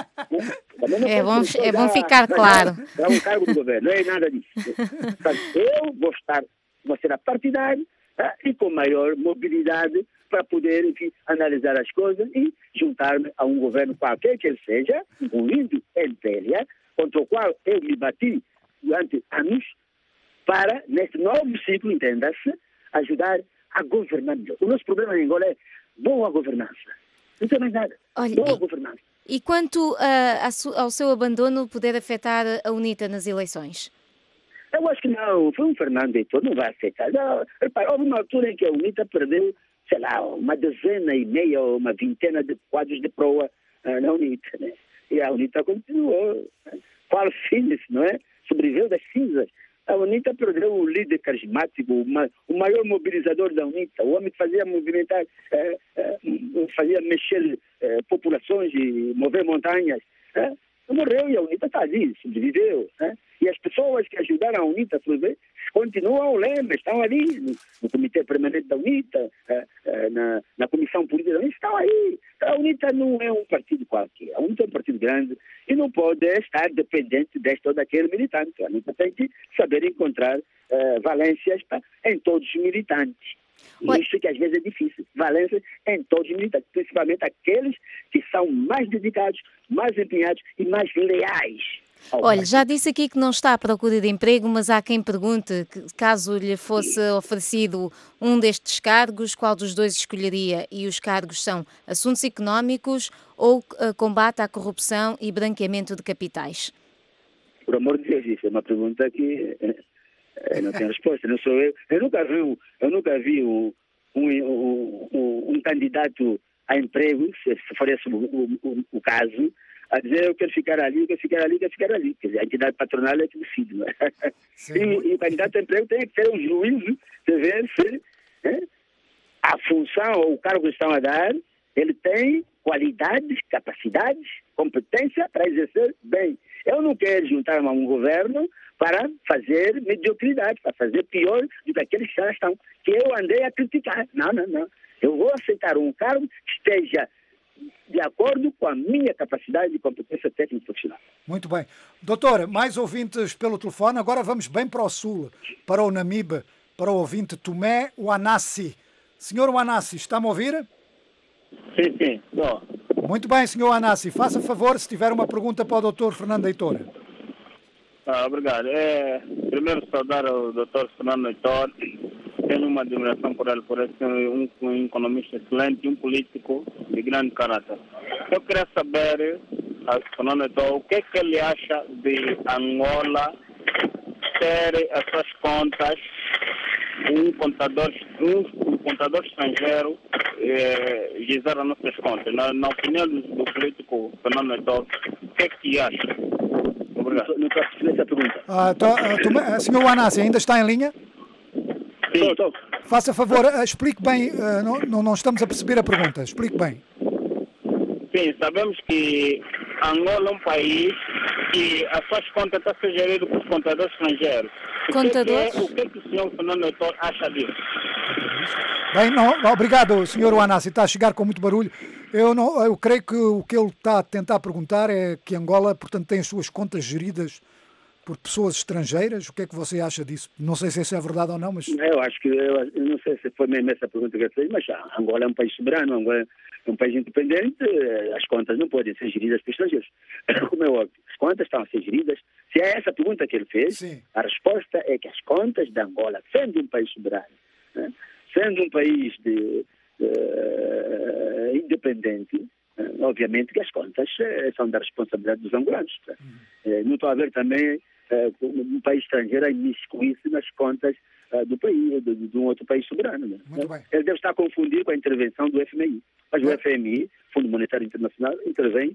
É bom ficar claro. É um cargo do governo, não é nada disso. Eu vou ser partidário e com maior mobilidade para poder, enfim, analisar as coisas e juntar-me a um governo qualquer que ele seja, incluindo MPLA, contra o qual eu me bati durante anos, para, neste novo ciclo, entenda-se, ajudar a governar melhor. O nosso problema em Angola é boa governança. Não tem mais nada. Boa governança. E quanto ao seu abandono poder afetar a UNITA nas eleições? Eu acho que não. Foi um Fernando Heitor, não vai afetar. Repare, houve uma altura em que a UNITA perdeu, sei lá, uma dezena e meia ou uma vintena de quadros de proa na UNITA, né? E a UNITA continuou. Qual fim, não é? Sobreviveu das cinzas. A UNITA perdeu o líder carismático, o maior mobilizador da UNITA, o homem que fazia movimentar, fazia mexer populações e mover montanhas. Morreu e a UNITA está ali, sobreviveu. E as pessoas que ajudaram a UNITA a sobreviver continuam, lembra, estão ali no Comitê Permanente da UNITA, na Comissão Política da UNITA, estão aí. A UNITA não é um partido qualquer, a UNITA é um partido grande e não pode estar dependente deste ou daquele militante. A UNITA tem que saber encontrar valências em todos os militantes. Isso que às vezes é difícil, valências em todos os militantes, principalmente aqueles que são mais dedicados, mais empenhados e mais leais. Olha, já disse aqui que não está à procura de emprego, mas há quem pergunte que, caso lhe fosse oferecido um destes cargos, qual dos dois escolheria? E os cargos são assuntos económicos ou combate à corrupção e branqueamento de capitais? Por amor de Deus, isso é uma pergunta que não tem resposta. Não sou eu. Eu nunca vi um candidato a emprego, se for esse o caso, a dizer eu quero ficar ali, eu quero ficar ali, eu quero ficar ali. Quer dizer, a entidade patronal é que decide, não é? E o candidato a emprego tem que ter um juízo de ver se a função ou o cargo que estão a dar, ele tem qualidades, capacidades, competência para exercer bem. Eu não quero juntar-me a um governo para fazer mediocridade, para fazer pior do que aqueles que já estão, que eu andei a criticar. Não. Eu vou aceitar um cargo que esteja de acordo com a minha capacidade e competência técnica profissional. Muito bem. Doutor, mais ouvintes pelo telefone. Agora vamos bem para o sul, para o Namibe, para o ouvinte Tomé Wanassi. Senhor Wanassi, está-me a ouvir? Sim. Bom. Muito bem, senhor Wanassi. Faça favor, se tiver uma pergunta para o doutor Fernando Heitor. Obrigado. Primeiro saudar o Dr. Fernando Heitor. Tenho uma admiração por ele, por ser um economista excelente e um político de grande caráter. Eu queria saber, Fernando Heitor, o que é que ele acha de Angola ter as suas contas, um contador estrangeiro gizar as nossas contas. Na opinião do político Fernando Heitor, o que é que acha? Obrigado. Não estou a perceber essa pergunta. Senhor Wanassi, ainda está em linha? Sim. Faça favor, explique bem, não estamos a perceber a pergunta, explique bem. Sim, sabemos que Angola é um país que as suas contas estão a ser geridas por contadores estrangeiros. O que é que o senhor Fernando Heitor acha disso? Bem, obrigado, senhor Wanassi, está a chegar com muito barulho. Eu creio que o que ele está a tentar perguntar é que Angola, portanto, tem as suas contas geridas por pessoas estrangeiras. O que é que você acha disso? Não sei se isso é verdade ou não, mas... Eu acho que, eu não sei se foi mesmo essa pergunta que eu fiz, mas Angola é um país soberano, Angola é um país independente, as contas não podem ser geridas por estrangeiros. Como é óbvio, as contas estão a ser geridas. Se é essa a pergunta que ele fez, sim, a resposta é que as contas de Angola, sendo um país soberano, né, sendo um país independente, obviamente que as contas são da responsabilidade dos angolanos. Não estou a ver também um país estrangeiro a imiscuir-se nas contas do país, de um outro país soberano. Né? Ele deve estar a confundir com a intervenção do FMI. Mas o FMI, Fundo Monetário Internacional, intervém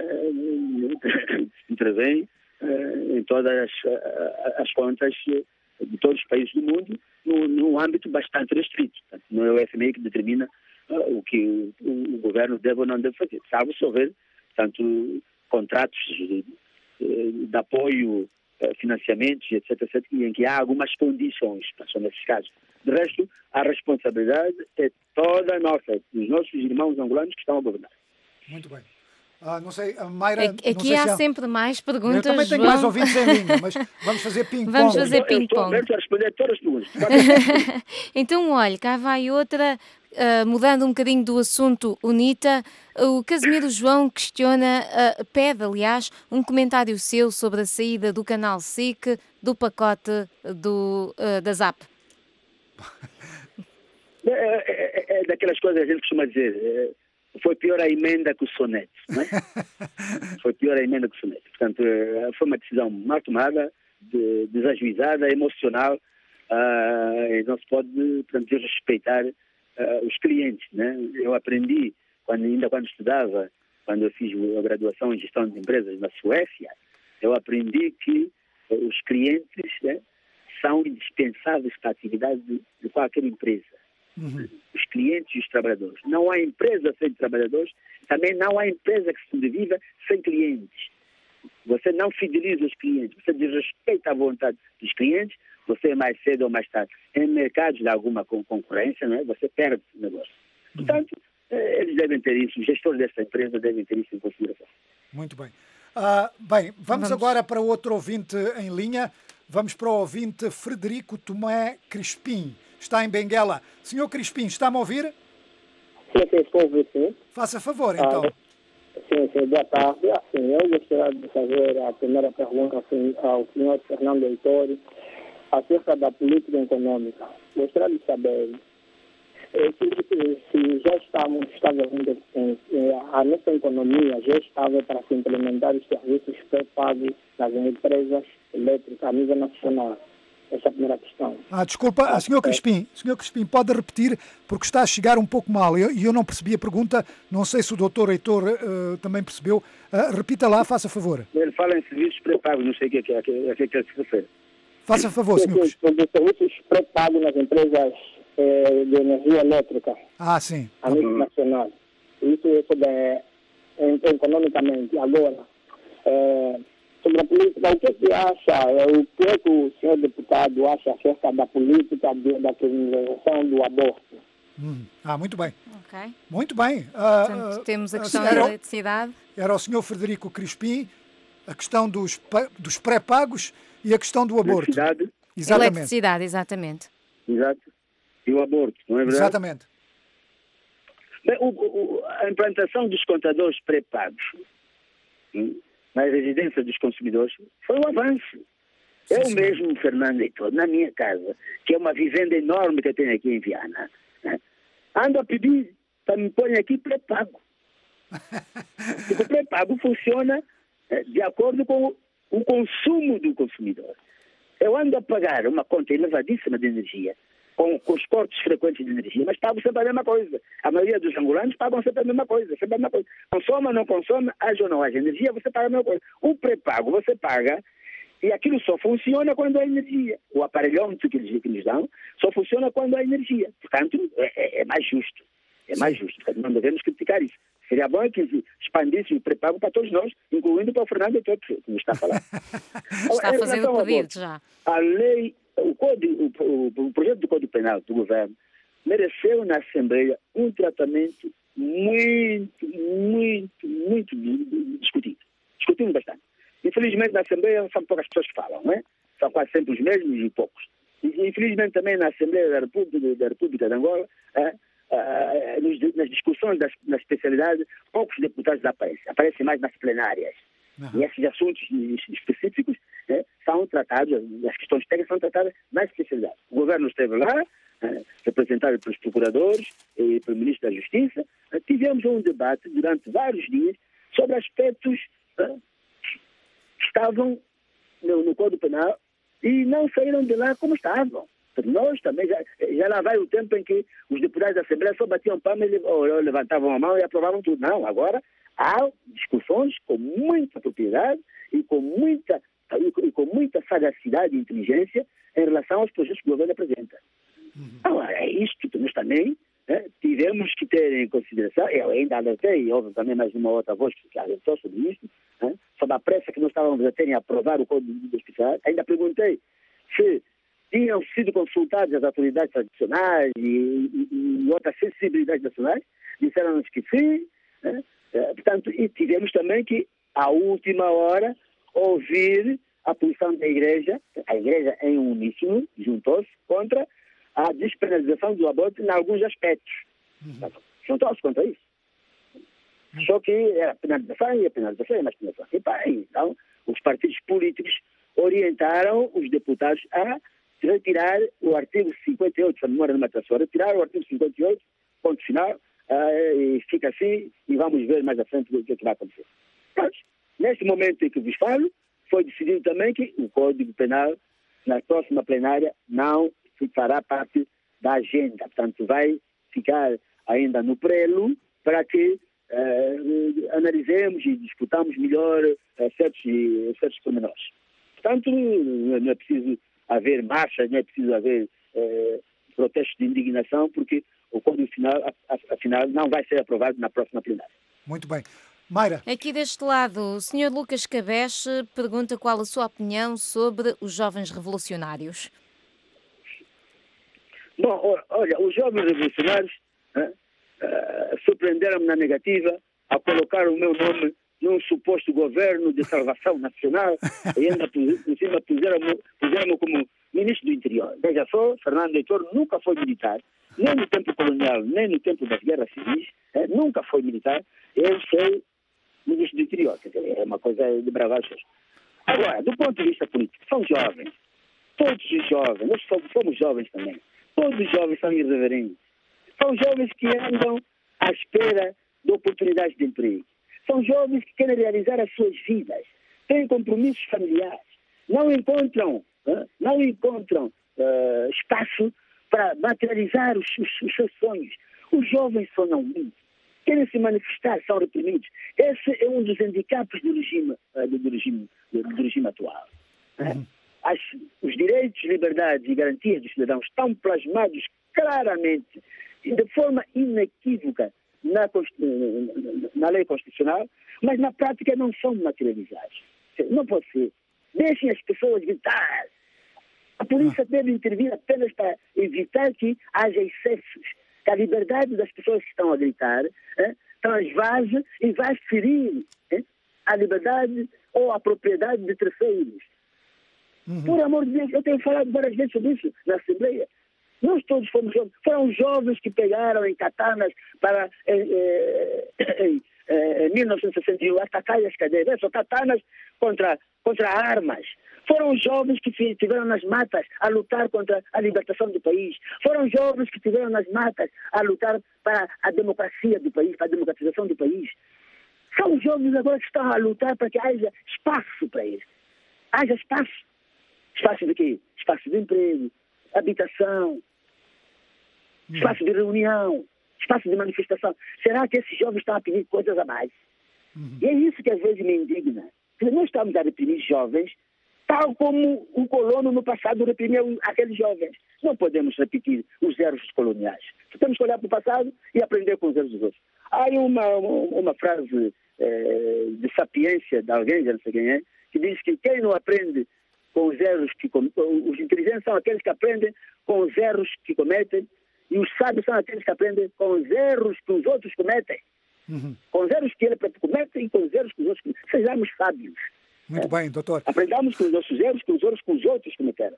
em todas as contas de todos os países do mundo num âmbito bastante restrito. Não é o FMI que determina o que o governo deve ou não deve fazer, salvo se houver, tanto contratos de apoio, financiamentos, etc., em que há algumas condições, são nesses casos. De resto, a responsabilidade é toda nossa, dos nossos irmãos angolanos que estão a governar. Muito bem. Não sei, a Mayra... Aqui há sempre mais perguntas, eu também tenho mais ouvintes em linha, mas vamos fazer ping-pong. Vamos fazer ping-pong. Estou aberto a responder todas as perguntas. Então, olha, cá vai outra, mudando um bocadinho do assunto UNITA. O Casimiro João pede, aliás, um comentário seu sobre a saída do canal SIC do pacote da ZAP. É daquelas coisas que a gente costuma dizer... Foi pior a emenda que o soneto, não é? Foi pior a emenda que o soneto. Portanto, foi uma decisão mal tomada, desajuizada, emocional, e não se pode, portanto, desrespeitar os clientes, né? Eu aprendi, quando estudava, quando eu fiz a graduação em gestão de empresas na Suécia, eu aprendi que os clientes, né, são indispensáveis para a atividade de qualquer empresa. Os clientes e os trabalhadores. Não há empresa sem trabalhadores, também não há empresa que sobreviva sem clientes. Você não fideliza os clientes, você desrespeita a vontade dos clientes, você mais cedo ou mais tarde, em mercados de alguma concorrência, não é? Você perde o negócio. Portanto, eles devem ter isso, os gestores desta empresa devem ter isso em consideração. Muito bem. Vamos agora para outro ouvinte em linha. Vamos para o ouvinte Frederico Tomé Crispim. Está em Benguela. Senhor Crispim, está-me a ouvir? Sim, estou a ouvir, sim. Faça favor, então. Sim, boa tarde. Eu gostaria de fazer a primeira pergunta ao senhor Fernando Heitor acerca da política econômica. Gostaria de saber se já a nossa economia já estava para se implementar os serviços pré-pagos das empresas elétricas a nível nacional. Essa é a primeira questão. Desculpa, Sr. Crispim, pode repetir, porque está a chegar um pouco mal. Eu não percebi a pergunta, não sei se o Dr. Heitor também percebeu. Repita lá, faça favor. Ele fala em serviços pré-pagos, não sei o que é que ele se refere. Faça favor, Sr. Crispim. Os serviços pré-pagos nas empresas de energia elétrica. Sim. A nível nacional. Isso é economicamente. Agora, sobre a política, o que é que acha, o que é que o senhor deputado acha acerca da política da criminalização do aborto? Muito bem. Ok. Muito bem. Portanto, temos a questão da eletricidade. Era o senhor Frederico Crispim, a questão dos pré-pagos e a questão do aborto. Exatamente. Eletricidade, exatamente. Exato. E o aborto, não é verdade? Exatamente. Bem, a implantação dos contadores pré-pagos nas residências dos consumidores foi um avanço. Eu mesmo, Fernando Heitor, na minha casa, que é uma vivenda enorme que eu tenho aqui em Viana, ando a pedir para me pôr aqui pré-pago. Porque o pré-pago funciona de acordo com o consumo do consumidor. Eu ando a pagar uma conta elevadíssima de energia, com os cortes frequentes de energia, mas pago sempre a mesma coisa. A maioria dos angolanos pagam sempre a mesma coisa. Consoma ou não consoma, haja ou não haja energia, você paga a mesma coisa. O pré-pago você paga e aquilo só funciona quando há energia. O aparelhômetro que eles dão só funciona quando há energia. Portanto, é mais justo. É mais justo. Portanto, não devemos criticar isso. Seria bom que expandisse o pré-pago para todos nós, incluindo para o Fernando Heitor, que nos está a falar. Está a fazer o pedido já. A lei, o projeto do Código Penal do governo mereceu na Assembleia um tratamento muito discutido. Discutimos bastante. Infelizmente, na Assembleia são poucas pessoas que falam, não é? São quase sempre os mesmos e poucos. Infelizmente, também na Assembleia da República de Angola, nas discussões na especialidade, poucos deputados aparecem mais nas plenárias. E esses assuntos específicos são tratados, as questões técnicas são tratadas na especialidade. O governo esteve lá, representado pelos procuradores e pelo ministro da Justiça. Tivemos um debate durante vários dias sobre aspectos que estavam no Código Penal e não saíram de lá como estavam. Nós também, já lá vai o tempo em que os deputados da Assembleia só batiam palma ou levantavam a mão e aprovavam tudo. Não, agora há discussões com muita propriedade e com muita sagacidade e inteligência em relação aos projetos que o governo apresenta. Agora, é isto que nós também tivemos que ter em consideração. Eu ainda alertei, e houve também mais uma outra voz que alertou sobre isto, sobre a pressa que nós estávamos a ter em aprovar o Código de Especialidade. Ainda perguntei se tinham sido consultadas as autoridades tradicionais e outras sensibilidades nacionais. Disseram-nos que sim. Portanto, e tivemos também que, à última hora, ouvir a posição da Igreja. A Igreja, em uníssono, juntou-se contra a despenalização do aborto em alguns aspectos. Juntou-se contra isso. Só que era penalização e mais penalização. Então, os partidos políticos orientaram os deputados a retirar o artigo 58, se a memória não me atrasou, retirar o artigo 58, ponto final, e fica assim, e vamos ver mais à frente o que vai acontecer. Mas, neste momento em que vos falo, foi decidido também que o Código Penal, na próxima plenária, não fará parte da agenda. Portanto, vai ficar ainda no prelo para que analisemos e discutamos melhor certos pormenores. Portanto, não é preciso haver marchas, não é preciso haver protestos de indignação, porque o Código Final, afinal, não vai ser aprovado na próxima plenária. Muito bem. Mayra. Aqui deste lado, o Sr. Lucas Cabeche pergunta qual a sua opinião sobre os jovens revolucionários. Bom, olha, os jovens revolucionários surpreenderam-me na negativa a colocar o meu nome num suposto governo de salvação nacional e ainda por cima puseram-me como ministro do interior. Veja só, Fernando Heitor nunca foi militar, nem no tempo colonial, nem no tempo das guerras civis, nunca foi militar. Eu sou ministro do interior, quer dizer, é uma coisa de bravachos. Agora, do ponto de vista político, são jovens, todos os jovens, nós somos jovens também, todos os jovens são irreverentes. São jovens que andam à espera de oportunidades de emprego. São jovens que querem realizar as suas vidas, têm compromissos familiares, não encontram espaço para materializar os seus sonhos. Os jovens só não vêm, querem se manifestar, são reprimidos. Esse é um dos handicaps do regime atual. Os direitos, liberdades e garantias dos cidadãos estão plasmados claramente e de forma inequívoca na lei constitucional, mas na prática não são materializados. ser. Não pode ser. Deixem as pessoas gritar. A polícia deve intervir apenas para evitar que haja excessos. Que a liberdade das pessoas que estão a gritar transvase e vai ferir a liberdade ou a propriedade de terceiros. Por amor de Deus, eu tenho falado várias vezes sobre isso na Assembleia. Nós todos fomos jovens. Foram jovens que pegaram em katanas para, em 1961, atacar as cadeias. São katanas contra armas. Foram jovens que estiveram nas matas a lutar contra a libertação do país. Foram jovens que estiveram nas matas a lutar para a democracia do país, para a democratização do país. São jovens agora que estão a lutar para que haja espaço para eles. Haja espaço. Espaço de quê? Espaço de emprego, habitação, espaço de reunião, espaço de manifestação. Será que esses jovens estão a pedir coisas a mais? E é isso que às vezes me indigna. Porque nós estamos a reprimir jovens, tal como o colono no passado reprimiu aqueles jovens. Não podemos repetir os erros coloniais. Temos que olhar para o passado e aprender com os erros dos outros. Há aí uma frase de sapiência de alguém, já não sei quem é, que diz que quem não aprende com os erros que os inteligentes são aqueles que aprendem com os erros que cometem, e os sábios são aqueles que aprendem com os erros que os outros cometem. Com os erros que ele comete e com os erros que os outros cometem. Sejamos sábios. Muito bem, doutor. Aprendamos com os nossos erros, com os erros que os outros cometeram.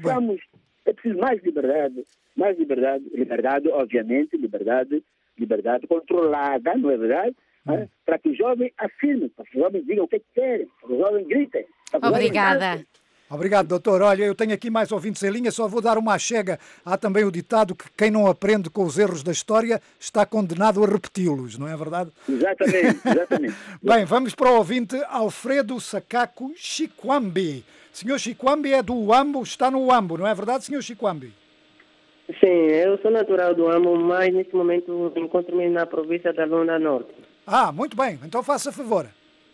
É preciso mais liberdade, obviamente, liberdade controlada, não é verdade? Para que os jovens afirmem, para que os jovens digam o que querem, para que os jovens gritem. Obrigada. Obrigado, doutor. Olha, eu tenho aqui mais ouvintes em linha, só vou dar uma chega. Há também o ditado que quem não aprende com os erros da história está condenado a repeti-los, não é verdade? Exatamente. Bem, vamos para o ouvinte Alfredo Sacaco Chikwambi. Senhor Chikwambi é do Uambo, está no Uambo, não é verdade, senhor Chikwambi? Sim, eu sou natural do Uambo, mas neste momento encontro-me na província da Lunda Norte. Ah, muito bem, então faça favor.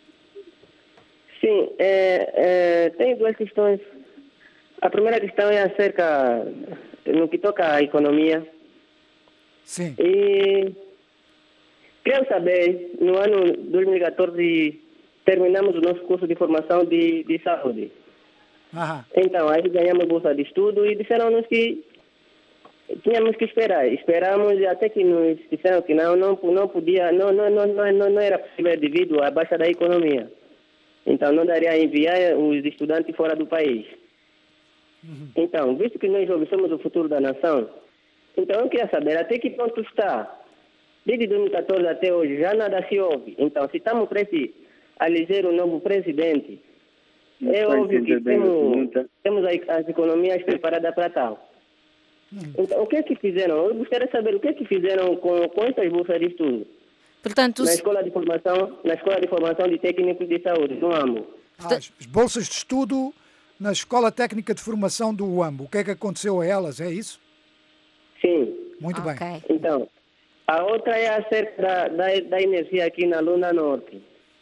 Sim, tem duas questões. A primeira questão é acerca no que toca à economia. Sim. E quero saber, no ano 2014 terminamos o nosso curso de formação de saúde. Então, aí ganhamos bolsa de estudo e disseram-nos que tínhamos que esperar. Esperamos até que nos disseram que não podia, não era possível devido à baixa da economia. Então, não daria a enviar os estudantes fora do país. Então, visto que nós jovens somos o futuro da nação, então eu queria saber até que ponto está. Desde 2014 até hoje, já nada se ouve. Então, se estamos prestes a eleger o novo presidente, é óbvio que temos as economias preparadas para tal. Então, o que é que fizeram? Eu gostaria de saber o que é que fizeram com essas bolsas de estudo. Portanto, na escola de formação de técnicos de saúde, no Uambo. As bolsas de estudo na Escola Técnica de Formação do Uambo. O que é que aconteceu a elas, é isso? Sim. Muito bem. Então, a outra é acerca da energia aqui na Lunda Norte.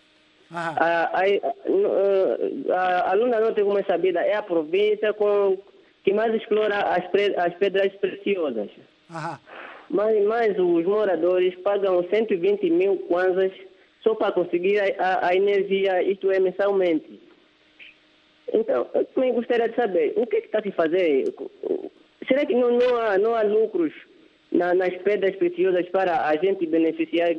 A Lunda Norte, como é sabida, é a província que mais explora as pedras preciosas. Mas os moradores pagam 120 mil kwanzas só para conseguir a energia, isto é, mensalmente. Então, eu também gostaria de saber, o que está a se fazer? Será que não há lucros nas pedras preciosas para a gente beneficiar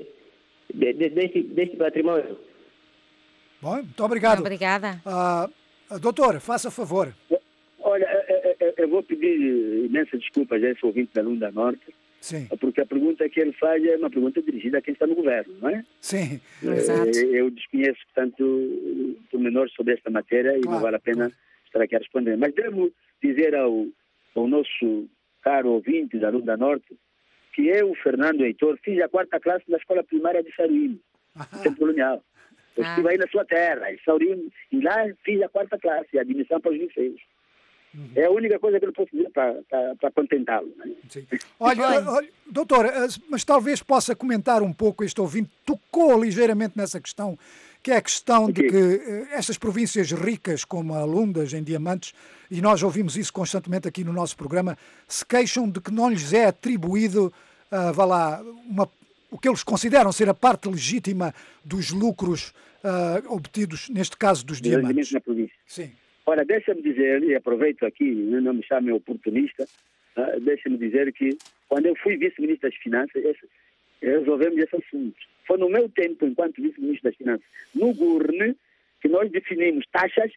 deste patrimônio? Bom, muito obrigado. Obrigada. Doutor, faça favor. Olha, eu vou pedir imensa desculpa a esse ouvinte da Lunda Norte. Sim. Porque a pergunta que ele faz é uma pergunta dirigida a quem está no governo, não é? Sim. Eu desconheço, portanto, pormenores sobre esta matéria e não vale a pena estar aqui a responder. Mas devo dizer ao nosso caro ouvinte da Lunda Norte que eu, Fernando Heitor, fiz a 4ª classe na escola primária de Saruíno, no Centro Colonial. Eu estive aí na sua terra, em Saruíno, e lá fiz a 4ª classe, a admissão para os liceios. É a única coisa que eu posso dizer para contentá-lo. Né? Olha, doutor, mas talvez possa comentar um pouco, este ouvinte tocou ligeiramente nessa questão, que é a questão de que estas províncias ricas, como a Lundas, em diamantes, e nós ouvimos isso constantemente aqui no nosso programa, se queixam de que não lhes é atribuído, o que eles consideram ser a parte legítima dos lucros obtidos, neste caso, dos diamantes. Na província. Sim. Ora, deixa-me dizer, e aproveito aqui, não me chame oportunista, deixa-me dizer que quando eu fui vice-ministro das Finanças, resolvemos esse assunto. Foi no meu tempo, enquanto vice-ministro das Finanças, no GURN, que nós definimos taxas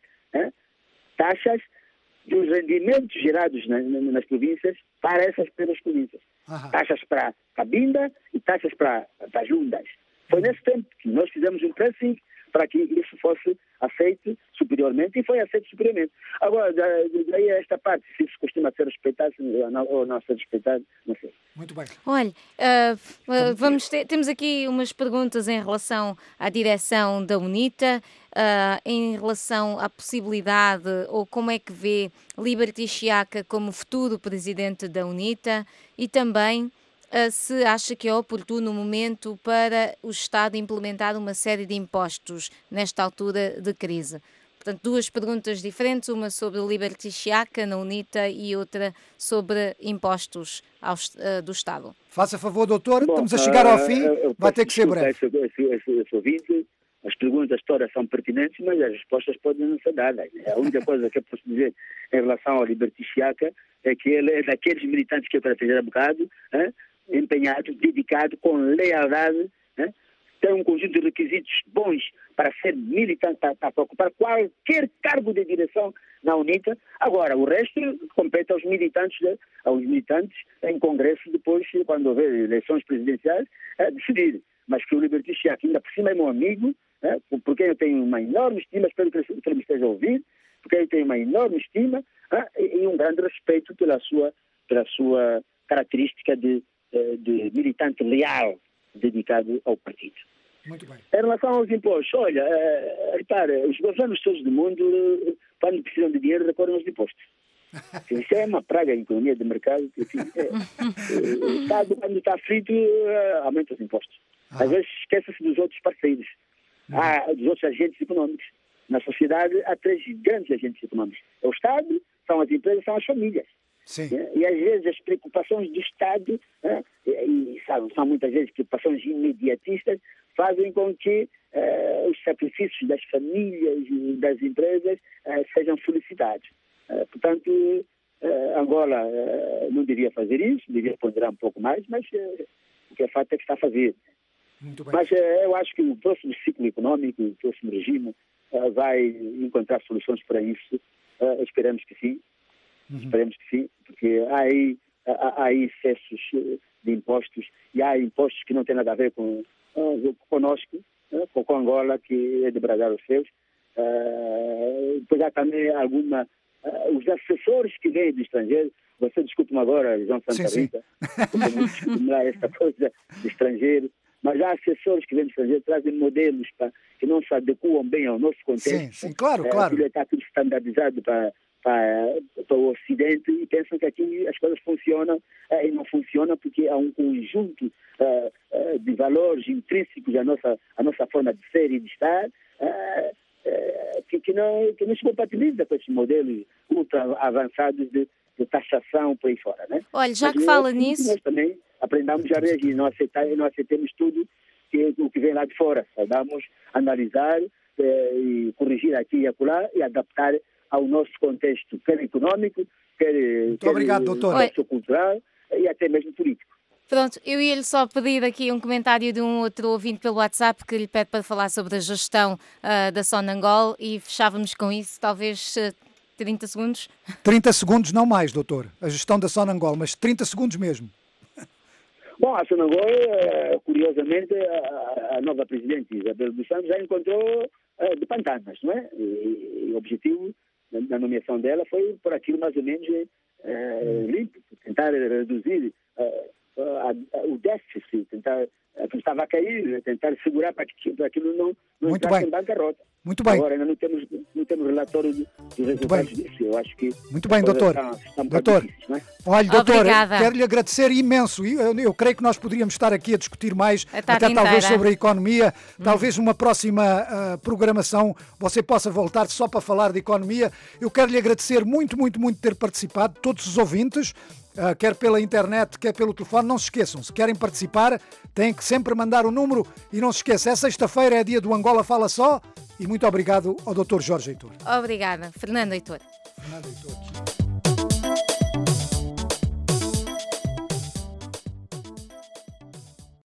dos rendimentos gerados nas províncias para essas pequenas províncias. Taxas para Cabinda e taxas para Jundas. Foi nesse tempo que nós fizemos um pressing para que isso fosse aceito superiormente, e foi aceito superiormente. Agora, daí a esta parte, se isso costuma ser respeitado ou não ser respeitado, não sei. Muito bem. Olha, temos aqui umas perguntas em relação à direção da UNITA, em relação à possibilidade, ou como é que vê Liberty Xiaca como futuro presidente da UNITA, e também se acha que é oportuno o momento para o Estado implementar uma série de impostos nesta altura de crise. Portanto, duas perguntas diferentes, uma sobre Liberty Xiaca na UNITA e outra sobre impostos do Estado. Faça favor, doutor, estamos a chegar ao fim, vai ter que ser breve. Esse ouvinte, as perguntas todas são pertinentes, mas as respostas podem não ser dadas. A única coisa que eu posso dizer em relação ao Liberty Xiaca é que ele é daqueles militantes que eu caracterizei há bocado, empenhado, dedicado, com lealdade, tem um conjunto de requisitos bons para ser militante, para ocupar qualquer cargo de direção na UNITA. Agora, o resto compete aos militantes em congresso, depois, quando houver eleições presidenciais, decidir. Mas que o Liberty Xiaca, ainda por cima, é meu amigo, por quem eu tenho uma enorme estima, espero que ele me esteja a ouvir, por quem eu tenho uma enorme estima e um grande respeito pela sua característica de militante leal, dedicado ao partido. Muito bem. Em relação aos impostos, olha, repara, os governos todos do mundo, quando precisam de dinheiro, recorrem aos impostos. Isso é uma praga em economia de mercado. O Estado, quando está frito, aumenta os impostos. Às vezes esquece-se dos outros parceiros, dos outros agentes econômicos. Na sociedade há três grandes agentes econômicos. É o Estado, são as empresas, são as famílias. Sim. E às vezes as preocupações do Estado, e são muitas vezes preocupações imediatistas, fazem com que os sacrifícios das famílias e das empresas sejam solicitados. Portanto, Angola não devia fazer isso, devia ponderar um pouco mais, mas o que é fato é que está a fazer. Muito bem. Mas eu acho que o próximo ciclo econômico, o próximo regime, vai encontrar soluções para isso. Esperamos que sim. Esperemos que sim, porque há aí excessos de impostos, e há impostos que não têm nada a ver conosco, com Angola, que é de bradar os seus. Depois há também os assessores que vêm do estrangeiro. Você desculpe-me agora, João Santa Rita, desculpe-me lá esta coisa do estrangeiro, mas há assessores que vêm do estrangeiro, trazem modelos que não se adequam bem ao nosso contexto. Sim, claro. Está tudo standardizado para o Ocidente, e pensam que aqui as coisas funcionam e não funcionam porque há um conjunto de valores intrínsecos à nossa forma de ser e de estar que não se compatibiliza com esses modelos ultra avançados de taxação por aí fora, né? Olha, já que fala nisso... Nós também aprendamos a reagir, não aceitemos tudo o que vem lá de fora. Saibamos analisar e corrigir aqui e acolá e adaptar ao nosso contexto, quer económico, quer obrigado, doutor. Cultural e até mesmo político. Pronto, eu ia-lhe só pedir aqui um comentário de um outro ouvinte pelo WhatsApp que lhe pede para falar sobre a gestão da Sonangol, e fechávamos com isso, talvez 30 segundos. 30 segundos, não mais, doutor. A gestão da Sonangol, mas 30 segundos mesmo. Bom, a Sonangol, curiosamente, a nova presidente Isabel dos Santos já encontrou de pantanas, não é? E o objetivo na nomeação dela foi por aquilo mais ou menos limpo, tentar reduzir o déficit, tentar que estava a cair, tentar segurar para que aquilo não entrasse em bancarrota. Muito bem. Agora ainda não temos relatório dos resultados disso. Eu acho que muito bem, doutor. Doutor, difíceis, não é? Olha, doutor, quero-lhe agradecer imenso. Eu creio que nós poderíamos estar aqui a discutir mais, até talvez sobre a economia. Talvez numa próxima programação você possa voltar só para falar de economia. Eu quero-lhe agradecer muito ter participado, todos os ouvintes. quer pela internet, quer pelo telefone. Não se esqueçam, se querem participar, têm que sempre mandar o número e não se esqueçam, sexta-feira é dia do Angola Fala Só e muito obrigado ao Dr. Jorge Heitor. Obrigada, Fernando Heitor. Fernando Heitor.